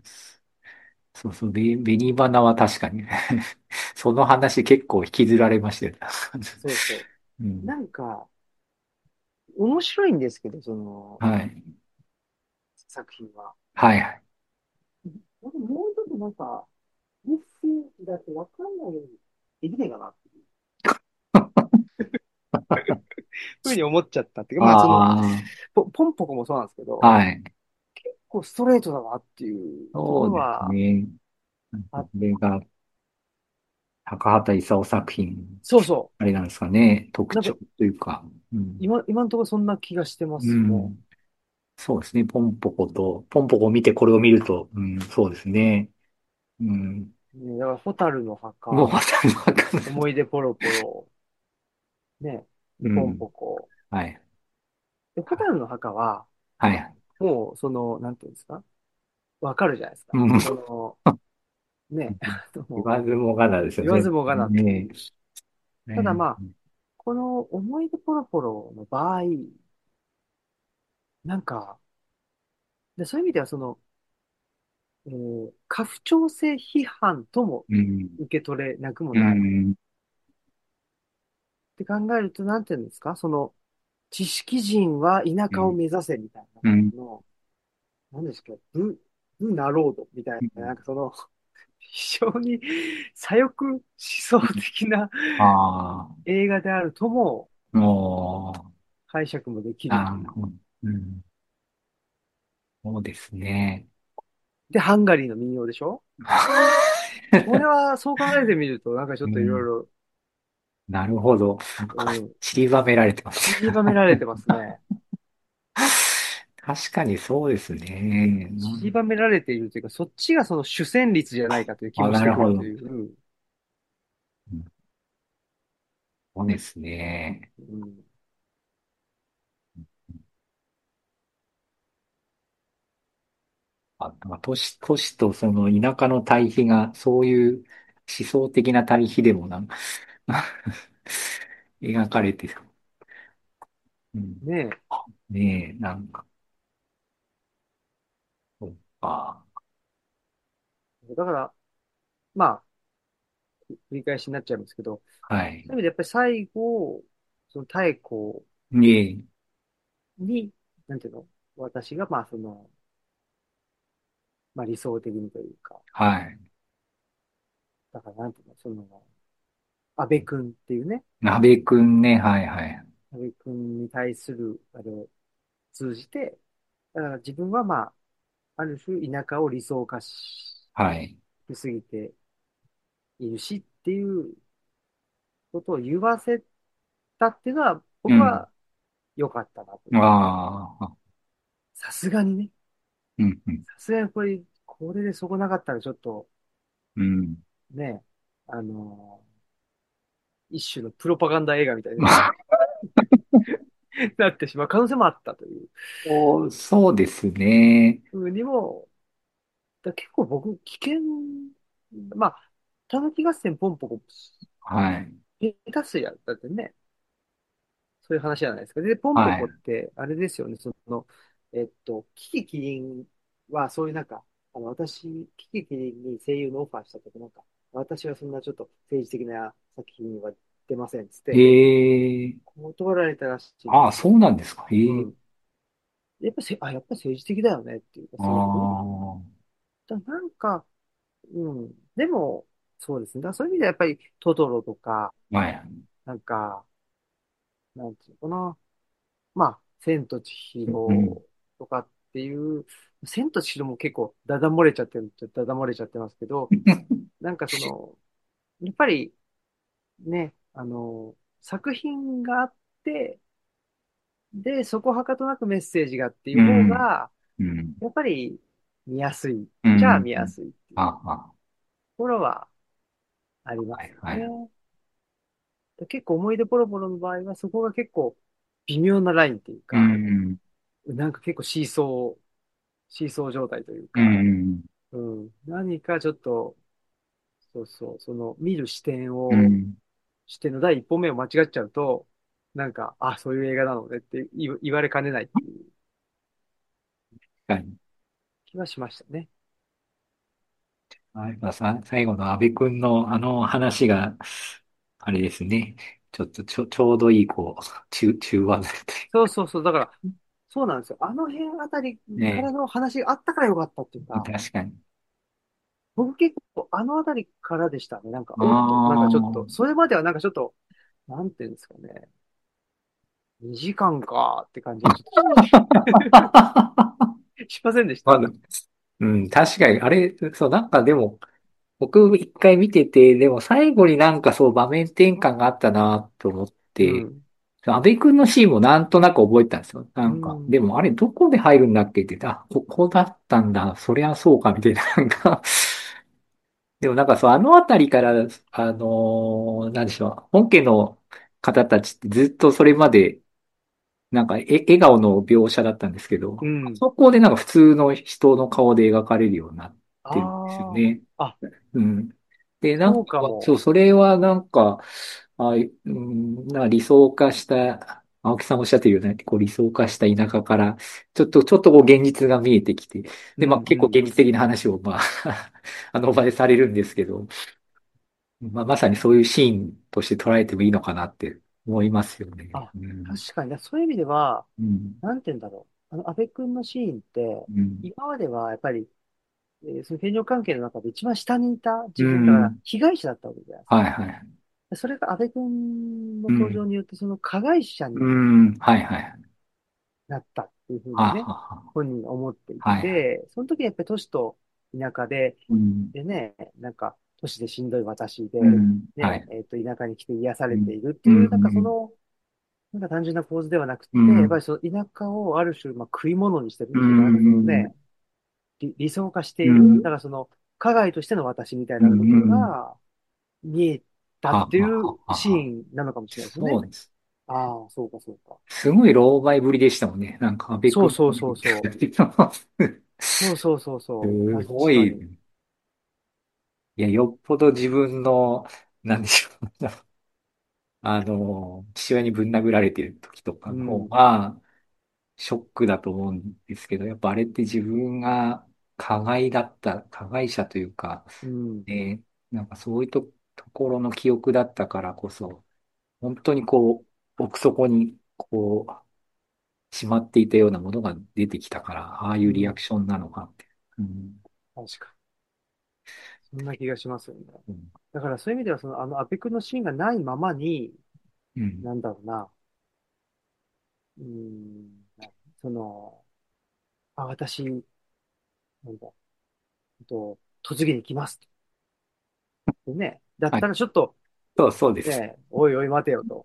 S2: そうそう、ベ、ベニバナは確かにその話結構引きずられましたよね。
S1: う、そうそ
S2: う
S1: う。
S2: ん。
S1: なんか、面白いんですけど、その
S2: はい。
S1: 作品は。
S2: はいはい。
S1: なんかもうちょっとなんか、メッセージだとわかんないようにできないかなっていうふうに思っちゃったっていうか、まあその、
S2: あ
S1: ポ、ポンポコもそうなんですけ
S2: あ、
S1: ど、
S2: はい。
S1: こうストレートだなっていうとこ
S2: そうです
S1: ろは、
S2: ね。なんか
S1: あ、
S2: これが高畑勲作品、
S1: そうそ
S2: あれなんですかね。
S1: う。なんか
S2: 特徴というか。うん。
S1: 今、今のところそんな気がしてま
S2: う
S1: すね。
S2: ん。 そうですね。ポンポコと、ポンポコを見てこれを見ると、うん、そうですね。うん。
S1: ね、だから、ホタルの
S2: もう
S1: 墓、
S2: わかるわかる。
S1: 思い出ポロポロ、ね、で、ポン
S2: うん。
S1: ポコ。
S2: はい。
S1: で、ホタルの墓は、
S2: はい。
S1: もう、その、なんていうんですか、わかるじゃないですか。
S2: うん。
S1: その、ね、その
S2: 言わずもがなですよね。
S1: 言わずもがなってい
S2: ね
S1: う。
S2: え。
S1: ただまあ、
S2: ね
S1: この思い出ポロポロの場合、なんか、で、そういう意味では、その、えー家父長制批判とも
S2: うん。
S1: 受け取れなくも
S2: う
S1: ない。っ
S2: ん。
S1: て考えると、なんていうんですか、その、知識人は田舎を
S2: うん。
S1: 目指せみたいな、
S2: うん。
S1: の、なんですか、ブ、ブナロードみたいな、なんかその、非常に左翼思想的な
S2: あ
S1: 映画であるとも
S2: あ、もう、
S1: 解釈もできるという。
S2: あー、うん。そうですね。
S1: で、ハンガリーの民謡でしょ？これは、そう考えてみると、なんかちょっといろい
S2: うん。
S1: ろ、
S2: なるほど。
S1: うん、
S2: 散りばめられてます。
S1: 散りばめられてますね。
S2: 確かにそうですね。な
S1: 散りばめられているというか、そっちがその主旋律じゃないかという気
S2: あ、
S1: もしてくると
S2: なるほど。
S1: いう。
S2: うん、そうですね。
S1: うん、
S2: あ、まあ、都市、都市とその田舎の対比が、そういう思想的な対比でもなんか描かれてる。うん、
S1: ね
S2: ねえ、なんか、そうか。
S1: え。だから、まあ、繰り返しになっちゃいますけど、
S2: はい。
S1: そういう意味でやっぱり最後、その太閤
S2: ねえ、
S1: に、なんていうの、私が、まあ、その、まあ理想的にというか、
S2: はい。
S1: だからなんていうの、その、安倍くんっていうね、
S2: 鍋くんね、はいはい。
S1: 安倍くんに対する、あれを通じて、だから自分はまあ、ある種田舎を理想化し
S2: はい。
S1: すぎているしっていうことを言わせたっていうのは、
S2: うん。
S1: 僕は良かったなという。
S2: ああ、
S1: さすがにね、
S2: うん、うん、
S1: さすがにこれ、これでそこなかったらちょっと
S2: うん。
S1: ね、あのー一種のプロパガンダ映画みたいに
S2: まあ、
S1: なってしまう可能性もあったという
S2: そうそうですね。
S1: ふうにも、だ結構僕、危険、まあ、たぬき合戦ポンポコ、
S2: はい。
S1: 下手すりゃ、だってね、そういう話じゃないですか。で、ポンポコっ
S2: はい。
S1: て、あれですよね、その、えっと、キキキリンは、そういうなんか、あの、私、キキキリンに声優のオファーしたとき、なんか、私はそんなちょっと政治的な作品は出ません、つって、
S2: ええ、
S1: 断られたらしいん
S2: ああ、
S1: ですよ。
S2: そうなんですか。ええ、
S1: うん。やっぱせ、あ、やっぱ政治的だよねっていうか、
S2: あ
S1: すごく。
S2: あ、
S1: だなんか、うん。でも、そうですね。だからそういう意味ではやっぱりトトロとか、
S2: はい。
S1: なんか、なんていうのかな。まあ、千と千
S2: うん。
S1: 尋とかっていう、千と千尋も結構ダダ漏れちゃってるっちゃダダ漏れちゃってますけど、なんかその、やっぱりね、あの、作品があって、で、そこはかとなくメッセージがっていう方
S2: うん。
S1: が、
S2: うん。
S1: やっぱり見やすい。
S2: うん。
S1: じゃあ見やすいっていう
S2: あ、
S1: と
S2: あ、
S1: ころはありま
S2: はい、
S1: すよ
S2: はい。
S1: ね。で結構思い出ポロポロの場合は、そこが結構微妙なラインっていう
S2: う
S1: か、
S2: ん。
S1: なんか結構シーソー、シーソー状態という
S2: う
S1: か、
S2: ん。
S1: うん、何かちょっと、そうそう、その見る視点を、
S2: うん。
S1: 視点の第一歩目を間違っちゃうと、なんか、あ、そういう映画なのねって言言われかねないっていう
S2: 確かに。
S1: 気はしましたね。
S2: はい、まあ、さ、最後の安倍くんのあの話が、あれですね。ちょっとちょ、ちょうどいい、こう、中、中和剤とい
S1: そうそうそう、だから、そうなんですよ。あの辺あたり
S2: う。ね
S1: からの話があったからよかったっていう
S2: え、
S1: か、
S2: 確かに。
S1: 僕結構あのあたりからでしたね。なんか、
S2: あ
S1: おっと、なんかちょっと、
S2: あ。
S1: それまではなんかちょっと、なんていうんですかね。にじかんかって感じがちょっとししませんでし
S2: まあ、
S1: た？
S2: うん、確かに、あれ、そう、なんかでも、僕一回見てて、でも最後になんかそう場面転換があったなと思って、
S1: うん。
S2: 安倍くんのシーンもなんとなく覚えてたんですよ。な
S1: う
S2: んか、で
S1: ん。
S2: もあれどこで入るんだっけって言って、あ、ここだったんだ、そりゃそうか、みたいな、なんか、でもなんかそう、あのあたりから、あのーなんでしょう、本家の方たちってずっとそれまで、なんか、え、笑顔の描写だったんですけど、
S1: うん。
S2: そこでなんか普通の人の顔で描かれるようになってるんですよ
S1: あ
S2: ね。
S1: あ。あ、
S2: うん。で、な
S1: そ
S2: んか、
S1: うかも。
S2: そう、それはなんか、あ、うん、なんか理想化した、青木さんおっしゃってるような、こう理想化した田舎から、ちょっと、ちょっとこう現実が見えてきて、で、まあ
S1: うんうん。
S2: 結構現実的な話を、まああの場でされるんですけど、まあまさにそういうシーンとして捉えてもいいのかなって思いますよね。
S1: あ、
S2: うん。
S1: 確かにね。そういう意味では、
S2: うん。
S1: なんて言うんだろう。あの、安倍くんのシーンって、
S2: うん。
S1: 今まではやっぱり、えーその権力関係の中で一番下にいた
S2: う
S1: 自分、だから
S2: ん。
S1: 被害者だったわけじゃないですか。
S2: はいはい。
S1: それが安倍くんの
S2: うん。
S1: 登場によって、その加害者
S2: う
S1: に
S2: ん。はいはい。
S1: なったっていうふう
S2: は
S1: にね、
S2: あは
S1: 本人が思ってい
S2: あ。はいはい。
S1: て、その時やっぱり都市と田舎で、
S2: うん。
S1: でね、なんか都市でしんどい私で、
S2: うん。は
S1: ね、
S2: い。
S1: えっと、田舎に来て癒さ
S2: うん。
S1: れているって
S2: う
S1: いう、なんかそ
S2: ん。
S1: の、なんか単純な構図ではなくて、やっぱ
S2: うん。
S1: りその田舎をある種、まあ、食い物にしてる
S2: う
S1: っていうか、なんかその
S2: ん。
S1: ね、理、理想化している、だ
S2: うん。
S1: からその、加害としての私みたい
S2: うん。
S1: なところ
S2: うん。
S1: が見えた
S2: は
S1: ってい
S2: あはあ
S1: うシ
S2: はあはあ。
S1: ーンなのかもしれないですよね。
S2: そうです。
S1: ああ、そうかそうか。
S2: すごい狼狽ぶりでしたもんね。なんか、安倍くん。
S1: そうそうそうそう。そうそうそうそう。
S2: す
S1: 確
S2: ごい。
S1: かに。
S2: いや、よっぽど自分の、なんでしょう。あの、父親にぶん殴られてる時とかの方
S1: うん。
S2: が、ショックだと思うんですけど、やっぱあれって自分が加害だった、加害者というか、
S1: うん。
S2: ね、なんかそういうと、ところの記憶だったからこそ、本当にこう、奥底に、こう、しまっていたようなものが出てきたから、ああいうリア
S1: うん。
S2: クションなのかって。うん。
S1: 確かに。そんな気がしますよね。
S2: うん。
S1: だからそういう意味では、その、あの、アペクのシーンがないままに、
S2: うん。
S1: なんだろうな、うん、その、あ、私、なんだ、えっと、嫁ぎに来ますってね。だっ
S2: はい。
S1: たらちょっと、
S2: そう、そうです。
S1: ね、おいおい待てよと。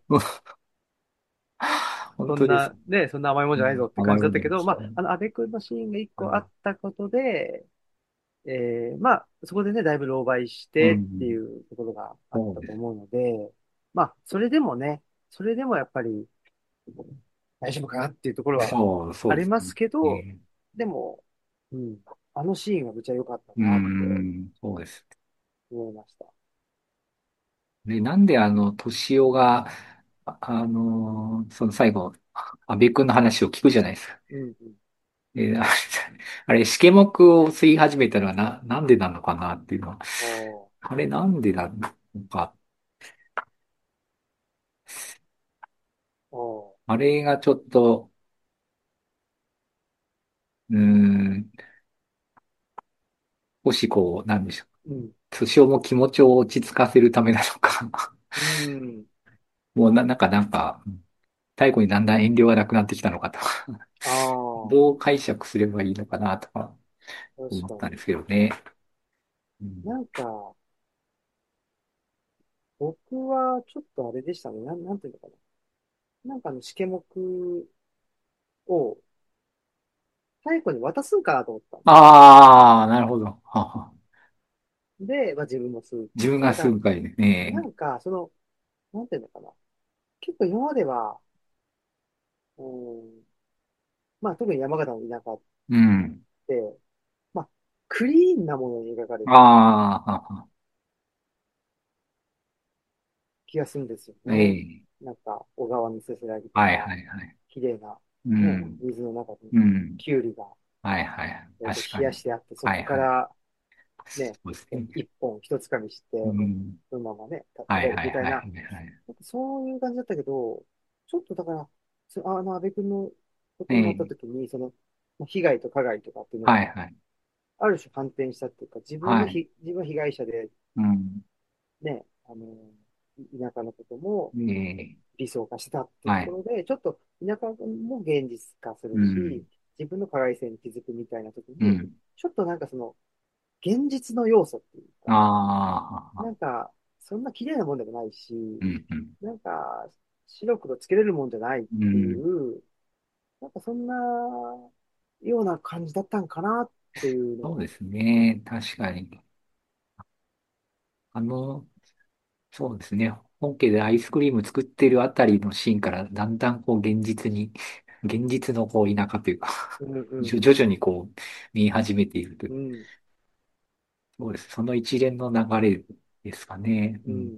S1: そん
S2: 本当です。
S1: な、ね、そんな甘いもん
S2: うん。
S1: じゃないぞって感
S2: 甘い
S1: じだったけど、
S2: もんじゃないです。
S1: まあ、あの、安倍くんのシーンが一
S2: うん。
S1: 個あったことで、えー、まあ、そこでね、だいぶ狼狽し
S2: う
S1: てって
S2: ん。
S1: いうところがあっ
S2: そうです。
S1: たと思うので、まあ、それでもね、それでもやっぱり大丈夫かなっていうところは
S2: そう、そうですね。
S1: ありますけど、
S2: え
S1: でも、うん、あのシーンがめちゃ良かった
S2: ー、う
S1: なって
S2: ん、そうです。
S1: 思いました。
S2: で、なんであの、敏夫が、あ、あのーその最後、安倍くんの話を聞くじゃないですか。
S1: うん、うん。
S2: で、あれ、あれ、試験目を吸い始めたのはな、なんでなのかなっていうのは、
S1: おー、
S2: あれなんでなのか、
S1: お
S2: あれがちょっと、うーん、少しこう、なんでしょう。
S1: ー、うん、
S2: 敏夫も気持ちを落ち着かせるためなのか。
S1: うん、
S2: もうな、なんか、なんか、太鼓にだんだん遠慮がなくなってきたのかと。
S1: ああ、
S2: どう解釈すればいいのかなとか
S1: 確かに。
S2: 思ったんですけどね。うん、
S1: なんか、僕はちょっとあれでしたね。なん、なんていうのかな。なんかあの、試験目を太古に渡すんかなと思ったんですよ。
S2: ああ、なるほど。はは。
S1: で、まあ自分も吸うっていう。
S2: 自分が
S1: なんか、
S2: 住む会でね。
S1: なんか、その、なんていうのかな。結構今までは、うん、まあ特に山形の田舎っ
S2: うん。
S1: て、まあ、クリーンなものに描かれ
S2: あ
S1: てる
S2: あ、はは。
S1: 気がするんですよ
S2: え
S1: ね。
S2: え。
S1: なんか、小川にせせらぎと
S2: はい
S1: か、
S2: はいはい。
S1: 綺麗な、
S2: う
S1: ね、
S2: ん。
S1: 水の中に、
S2: うん。
S1: キュウリが、
S2: はいはい。
S1: えっと、冷や
S2: 確かに。
S1: してあって、そこ
S2: はいはい。
S1: からね、
S2: そうですね。
S1: え一本一つかみして、
S2: うん。
S1: そのままね、た食べ
S2: はいはいはい
S1: るみたいな、
S2: はいはい。
S1: なんかそういう感じだったけど、ちょっとだから、そあの、安倍君のことになった
S2: ええ。
S1: 時に、その、まあ被害と加害とかっていうのが、
S2: はいはい。
S1: ある種反転したっていうか、自分
S2: はい。
S1: のひ、自分は被害者で、
S2: うん。
S1: ね、あの、田舎のことも
S2: ええ。
S1: 理想化してたっていうと
S2: はい。
S1: ころで、ちょっと田舎も現実化するし、
S2: うん。
S1: 自分の加害性に気づくみたいな時に、
S2: うん。
S1: ちょっとなんかその、現実の要素っていうか、
S2: ああ、
S1: なんか、そんな綺麗なもんでもないし、
S2: うんうん。
S1: なんか、 白黒つけれるもんじゃないってい
S2: うん。
S1: う、なんかそんなような感じだったんかなっていうのは。
S2: そうですね。確かに。あの、そうですね。本家でアイスクリーム作ってるあたりのシーンからだんだんこう現実に、現実のこう田舎というか
S1: うんう
S2: 徐徐々にこう見え始めているという。
S1: ん。うん。
S2: そうです。その一連の流れですかね。うん。
S1: うん。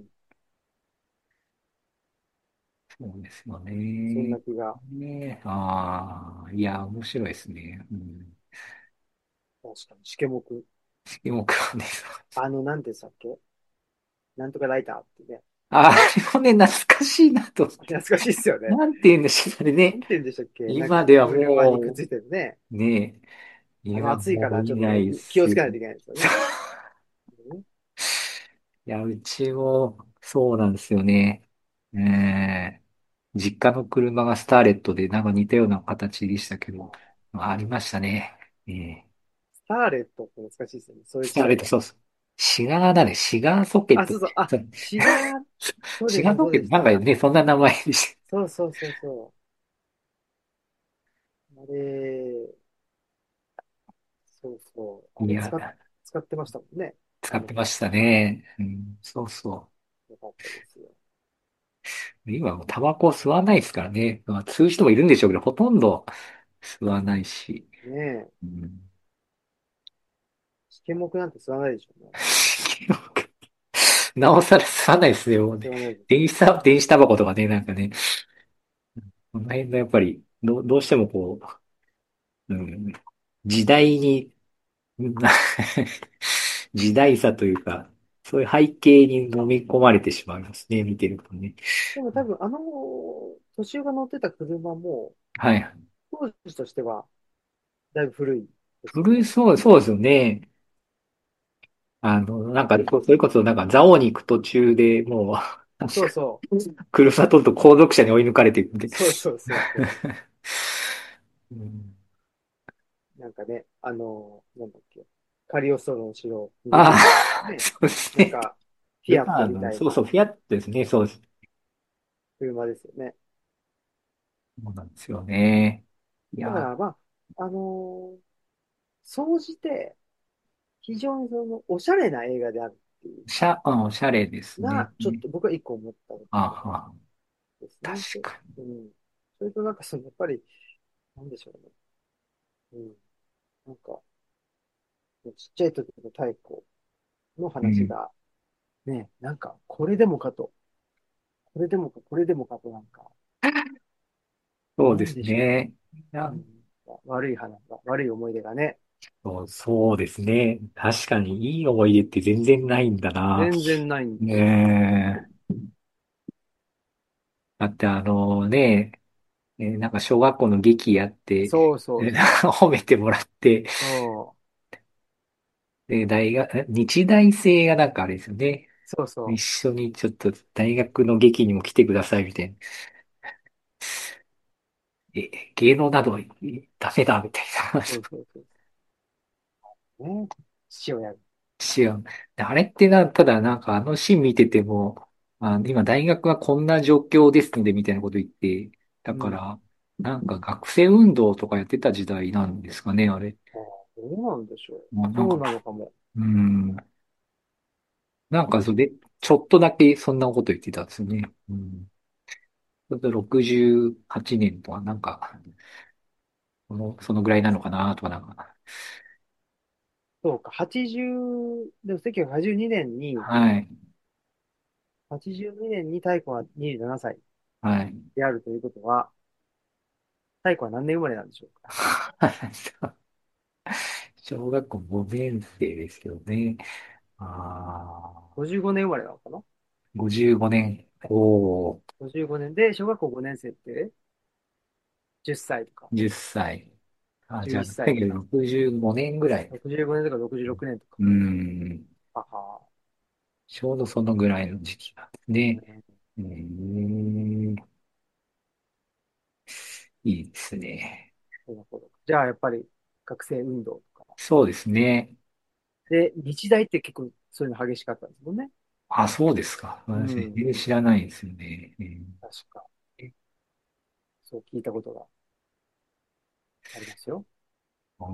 S2: そうですよ
S1: そんな
S2: ね。
S1: 気が。
S2: ね、ああ、いや、面白いですね。うん。
S1: 確かに。しけもく。
S2: 色も黒ね。
S1: あの、なんてさっけなんとかライターってね。
S2: ああ、あれもね、懐かしいなと思って。
S1: 懐かしいっすよね。
S2: なんて言うんでしょう、あれね。
S1: なんて言うんでしたっけなんか、
S2: 今では
S1: 車にくっつ
S2: も
S1: いてるね。
S2: う、ね、
S1: あの、
S2: 今
S1: 暑いから、ちょっと
S2: もう見ないですよ。
S1: 気をつけないといけないですよね。うん
S2: いや、うちもそうなんですよね。ええ、実家の車がスターレットでなんか似たような形でしたけど、ありましたね。ええ、
S1: スターレットって懐かしいですよね。そういう
S2: スターレット、
S1: 機械が。
S2: そうそう。シガーだね。シガーソケッ
S1: あ、
S2: ト。
S1: そうそう。あ、
S2: そう、
S1: シガー、そうでした、
S2: シガーソケット、
S1: そうでした。
S2: なんかね、そんな名前でした。
S1: そうそうそうそう。あれ、そうそう。あ
S2: いや、
S1: れ使っ、使ってましたもんね。
S2: 使
S1: あの時。
S2: ってましたね。うん、そうそ
S1: よかったですよ。
S2: う。今もうタバコ吸わないですからね。まあ、吸う人もいるんでしょうけど、ほとんど吸わないし。
S1: ねえ。
S2: うん、
S1: 試験目なんて吸わないでしょうね。
S2: なおさら吸わないですね、もうね。
S1: 吸わないですよね。
S2: 電子タ、電子タバコとかね、なんかね、この辺のやっぱり、どう、どうしてもこう、うん、時代に、な時代差というか、そういう背景に飲み込まれてしまいますね、見てるとね。
S1: でも多分、あの、年が乗ってた車も、
S2: はい。
S1: 当時としては、だいぶ古いですよね。
S2: 古いそう、そうですよね。あの、なんか、それこそなんか、蔵王に行く途中でもう、確か
S1: そうそう。
S2: 車とんと後続車に追い抜かれていくんで。
S1: そうそうそうそ
S2: うん、
S1: う。なんかね、あの、なんだっけ。カリオストロの城に出て
S2: あ
S1: くる
S2: あ、
S1: ね。
S2: そうですね。
S1: なんか、フィアット
S2: ルパンの、
S1: みたいな
S2: そうそう、フィアットですね。そうです。
S1: 車ですよね。
S2: そうなんですよね。いや、
S1: だから、まあ、あのー総じて、非常にその、おしゃれな映画であるっていう
S2: しゃ、うん、おしゃれですね。
S1: が、ちょっと僕は一個思ったと
S2: あ
S1: ころ
S2: あ、
S1: ですね。そ
S2: 確かに。
S1: うん。それとなんかその、やっぱり、なんでしょうね。うん。なんか、ちっちゃい時の太古の
S2: うん。
S1: 話が、ね、なんか、これでもかと、これでもか、これでもかとなんか、
S2: そうです
S1: なんでしょ
S2: ね。い
S1: う。
S2: や、
S1: うん。悪い話が、悪い思い出がね、
S2: そう、そうですね。確かにいい思い出って全然ないんだな。
S1: 全然ないんですよ。
S2: ねえ。だってあのね、えーなんか小学校の劇やって、
S1: そうそ
S2: えー
S1: うそう。
S2: 褒めてもらって、
S1: そう。
S2: で、大学、え日大生がなんかあれですよね。一
S1: そうそ
S2: 緒にちょっと大学の劇にも来てくださいみたいな。え、芸能などはダメだみたいな
S1: う。そ
S2: 話。
S1: うそうそう。ね。父親が。
S2: 違う。であれってな、ただなんかあのシーン見てても、あ、今大学はこんな状況ですのでみたいなこと言って、だ
S1: うん。
S2: から、なんか学生運動とかやってた時代なんですかね、あれ。
S1: ああ、どうなんでしょう。
S2: もうなんか、
S1: そうなのかも。
S2: うん、なんかそれで、ちょっとだけそんなこと言ってたんですよね。うん。ちょっとろくじゅうはちねんとか、なんか、その、そのぐらいなのかなとかなんか。
S1: そうか、はちじゅう、でもせんきゅうひゃくはちじゅうにねんに、
S2: はい。
S1: はちじゅうにねんに太鼓はにじゅうななさい
S2: はい。
S1: であるということは、太鼓は何年生まれなんでしょうか。
S2: 小学校ごねん生ですけどね。ああ、
S1: ごじゅうごねん生まれなのかな？
S2: ごじゅうごねん。おー、
S1: ごじゅうご 年で、小学校ごねん生ってじゅっさいとか、
S2: じゅっさい。あ、じゃ
S1: 11
S2: あ、
S1: 歳とか、
S2: ろくじゅうごねんぐらい。
S1: ろくじゅうごねんとかろくじゅうろくねんとか。
S2: うん。
S1: はは。
S2: ちょうどそのぐらいの時期なんですね。
S1: ね、
S2: うん。いいですね。
S1: なるほど。じゃあ、やっぱり学生運動とか。
S2: そうですね。
S1: で、日大って結構そういうの激しかったんですもんね。
S2: あ、そうですか。私、全
S1: うん。
S2: 然知らないですよね。うん、
S1: 確か。 そう聞いたことがありますよ。
S2: うん、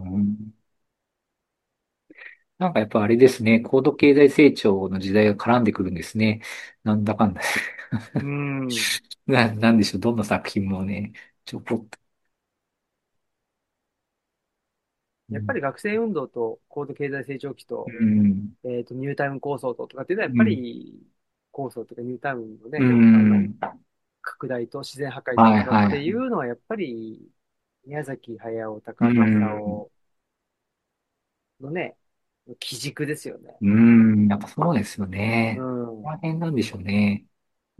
S2: なんかやっぱあれですね、高度経済成長の時代が絡んでくるんですね。なんだかんだ。
S1: うーん。
S2: な、なんでしょう、どんな作品もね、ちょこっと。う
S1: やっぱり
S2: ん。
S1: 学生運動と高度経済成長期
S2: う
S1: と、
S2: ん。
S1: えっと、ニュータウン構想ととかっていうのはやっぱ
S2: うん。
S1: り構想とかニュータウンの
S2: う
S1: ね、あの、
S2: ん。
S1: 拡大と自然破壊と
S2: はい
S1: とかって
S2: はい。
S1: いうのはやっぱり宮崎駿、
S2: う
S1: 高政
S2: ん。
S1: 雄のね、基軸ですよね。
S2: うん。やっぱそうですよ
S1: う
S2: ね。こ
S1: ん。
S2: の辺なんでしょうね。うん。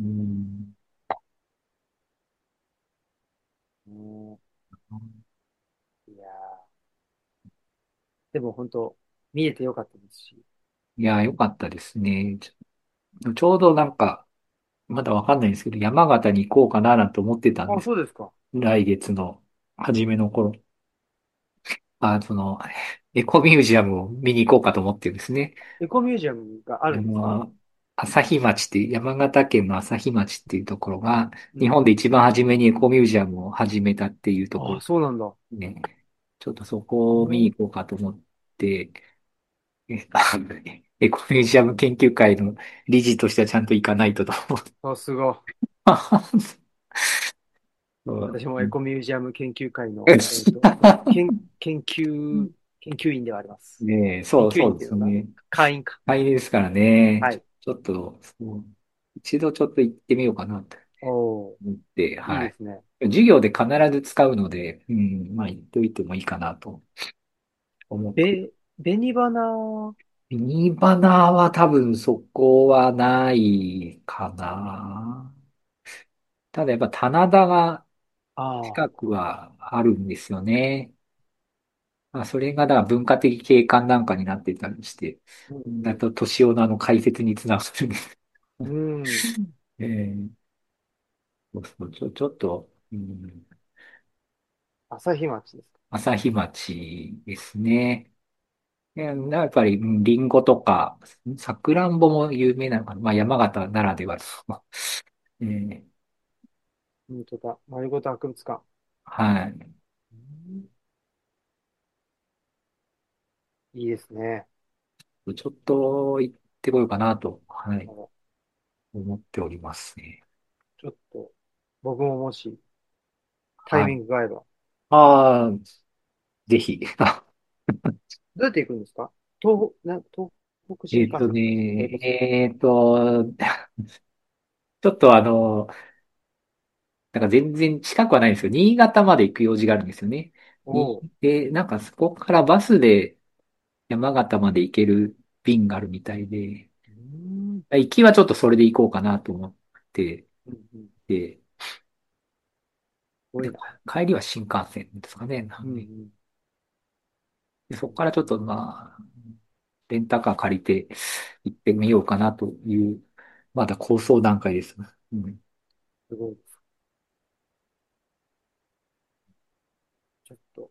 S1: ねいやーでも本当、見えてよかったですし。
S2: いや、よかったですね。ちょ、ちょうどなんか、まだわかんないんですけど、山形に行こうかななんて思ってたんで
S1: あ、
S2: す。
S1: そうですか。
S2: 来月の初めの頃。あ、その、エコミュージアムを見に行こうかと思ってるんですね。
S1: エコミュージアムがあ
S2: あ
S1: るんですか？
S2: の、朝日町っていう、山形県の朝日町っていうところが、
S1: うん。
S2: 日本で一番初めにエコミュージアムを始めたっていうとこ
S1: あ、
S2: ろ
S1: そうなんだ。
S2: ね。ちょっとそこを見に行こうかと思って、えあのエコミュージアム研究会の理事としてはちゃんと行かないとと思って。
S1: さすが。
S2: そう
S1: 私もエコミュージアム研究会
S2: うん
S1: の、えっと、研、研究、研究員ではあります。
S2: ねえ、
S1: 研
S2: そう、そうで
S1: 究員っていうのかな？
S2: すね。
S1: 会員か。
S2: 大変ですからね。ちょ、
S1: はい。
S2: ちょっと、そう、一度ちょっと行ってみようかなと
S1: おー、
S2: 思って、はい。
S1: いいですね。
S2: 授業で必ず使うので、うん、まあ行っといてもいいかなと思って。
S1: べ、紅花、
S2: ミニバナは多分そこはないかな。ただやっぱ棚田が
S1: ああ、
S2: 近くはあるんですよね。まあ、それがだから文化的景観なんかになってたりして、
S1: うん、
S2: だと年男のあの解説につながるんです。
S1: うん。うん。
S2: えー、そうそう、ちょ、ちょっと、うん、
S1: 朝日町ですか？
S2: 朝日町ですね。えーやっぱり、うん、リンゴとか、さくらんぼも有名なのかな。まあ、山形ならではの。えー、
S1: 本当だ。丸ごと博物館。
S2: はい。
S1: うんいいですね。
S2: ちょっと行ってこようかなと、はい、
S1: あの
S2: 思っておりますね。
S1: ちょっと、僕ももしタイ
S2: はい。
S1: ミングが合えば。
S2: ああ、ぜひ。あ
S1: どうやって行くんですか？東北、な、東北新
S2: えっと
S1: 幹線とかですか？それ
S2: ね、
S1: こそ。
S2: えっと、ちょっとあの、なんか全然近くはないんですけど、新潟まで行く用事があるんですよね。に
S1: おお。
S2: で、なんかそこからバスで山形まで行ける便があるみたいで、
S1: うーん。
S2: 行きはちょっとそれで行こうかなと思って
S1: うんうん。す
S2: て、で、
S1: ごいな。
S2: 帰りは新幹線ですかね。な
S1: うんう
S2: んで、
S1: ん。
S2: でそこからちょっとまあ、レンタカー借りて行ってみようかなという、まだ構想段階です。うん。
S1: すごい。ちょっと、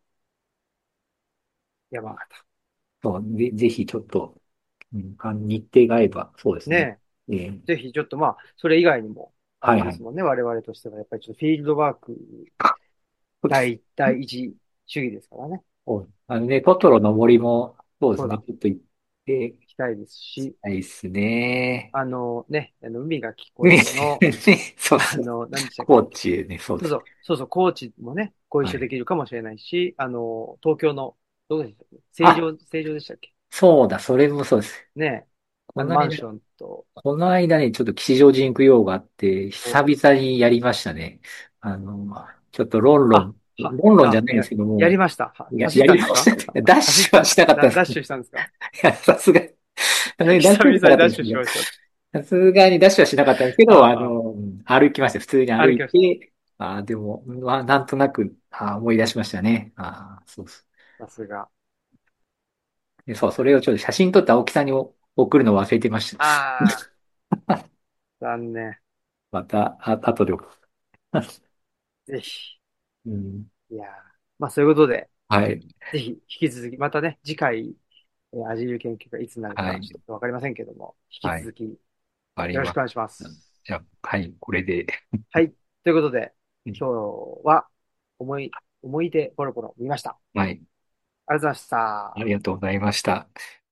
S1: 山形。
S2: そう、ぜ、ぜひちょっと、うん、あ日程が合えば、そうですね。
S1: ね
S2: えー
S1: え。ぜひ、ちょっとまあ、それ以外にも、あ
S2: はいはい。
S1: れですもんね。我々としては、やっぱりちょっとフィールドワーク第、第一主義ですからね。
S2: そうあのね、トトロの森も、そうですね、
S1: そうだ。
S2: ちょっと行って
S1: 行きたいです
S2: き
S1: し、
S2: たいですね。
S1: あのね、あの、海が聞こえ
S2: ね、
S1: るの、
S2: そうそう。
S1: あの、何でしたっけ？
S2: 高知ね、そうです。
S1: そうそう、そうそう、高知もね、ご一緒で
S2: はい。
S1: きるかもしれないし、あの、東京の、どうでしたっけ？成
S2: あ、
S1: 城、成城でしたっけ？
S2: そうだ、それもそうです。
S1: ね、あの、
S2: この間、
S1: マンションと、
S2: この間ね、ちょっと吉祥寺に行く用があって、久
S1: お
S2: 々にやりましたね。あの、ちょっとロンロ
S1: あ、
S2: ン、
S1: は、あ、
S2: ロンロンじゃないんで
S1: や、
S2: すけども、
S1: やりました。は、
S2: や、
S1: 走っ
S2: や
S1: たんですか？
S2: りました。ダッ
S1: 走っ
S2: シュはし
S1: たんですか？ダ、
S2: なかったんですけど、い
S1: ダッシュしたんですか？
S2: や、さすが、あのね、ダッシュはしな
S1: 久々にダッ
S2: かったんですけど、
S1: シュしました。
S2: さすがにダッシュはしなかったんですけど、あ
S1: あ
S2: の、うん歩きました。普通に
S1: あ、
S2: 歩
S1: 歩きました。
S2: いて、あーでも、まあ、なんとなく、あー思い出しましたね。あーそうそ
S1: さすが。
S2: う。でそう、それをちょっと写真撮って青木さんにお送るのを忘れてました。
S1: ああ、残念。
S2: また、あ、後で送る。
S1: ぜひ。
S2: うん、
S1: いやーまあ、そういうことで、
S2: はい。
S1: ぜひ、引き続き、またね、次回、えー、アジール研究がいつになるか、ち
S2: はい。
S1: ょっとわかりませんけども、引き
S2: はい。
S1: 続き、よ
S2: あります。
S1: ろしくお願いします。
S2: じゃあ、はい、これで。
S1: はい。ということで、
S2: うん
S1: 今日は思い、思い出ボロボロ見ました。
S2: はい。
S1: ありがとうございまし
S2: あ
S1: た。
S2: りがとうございました。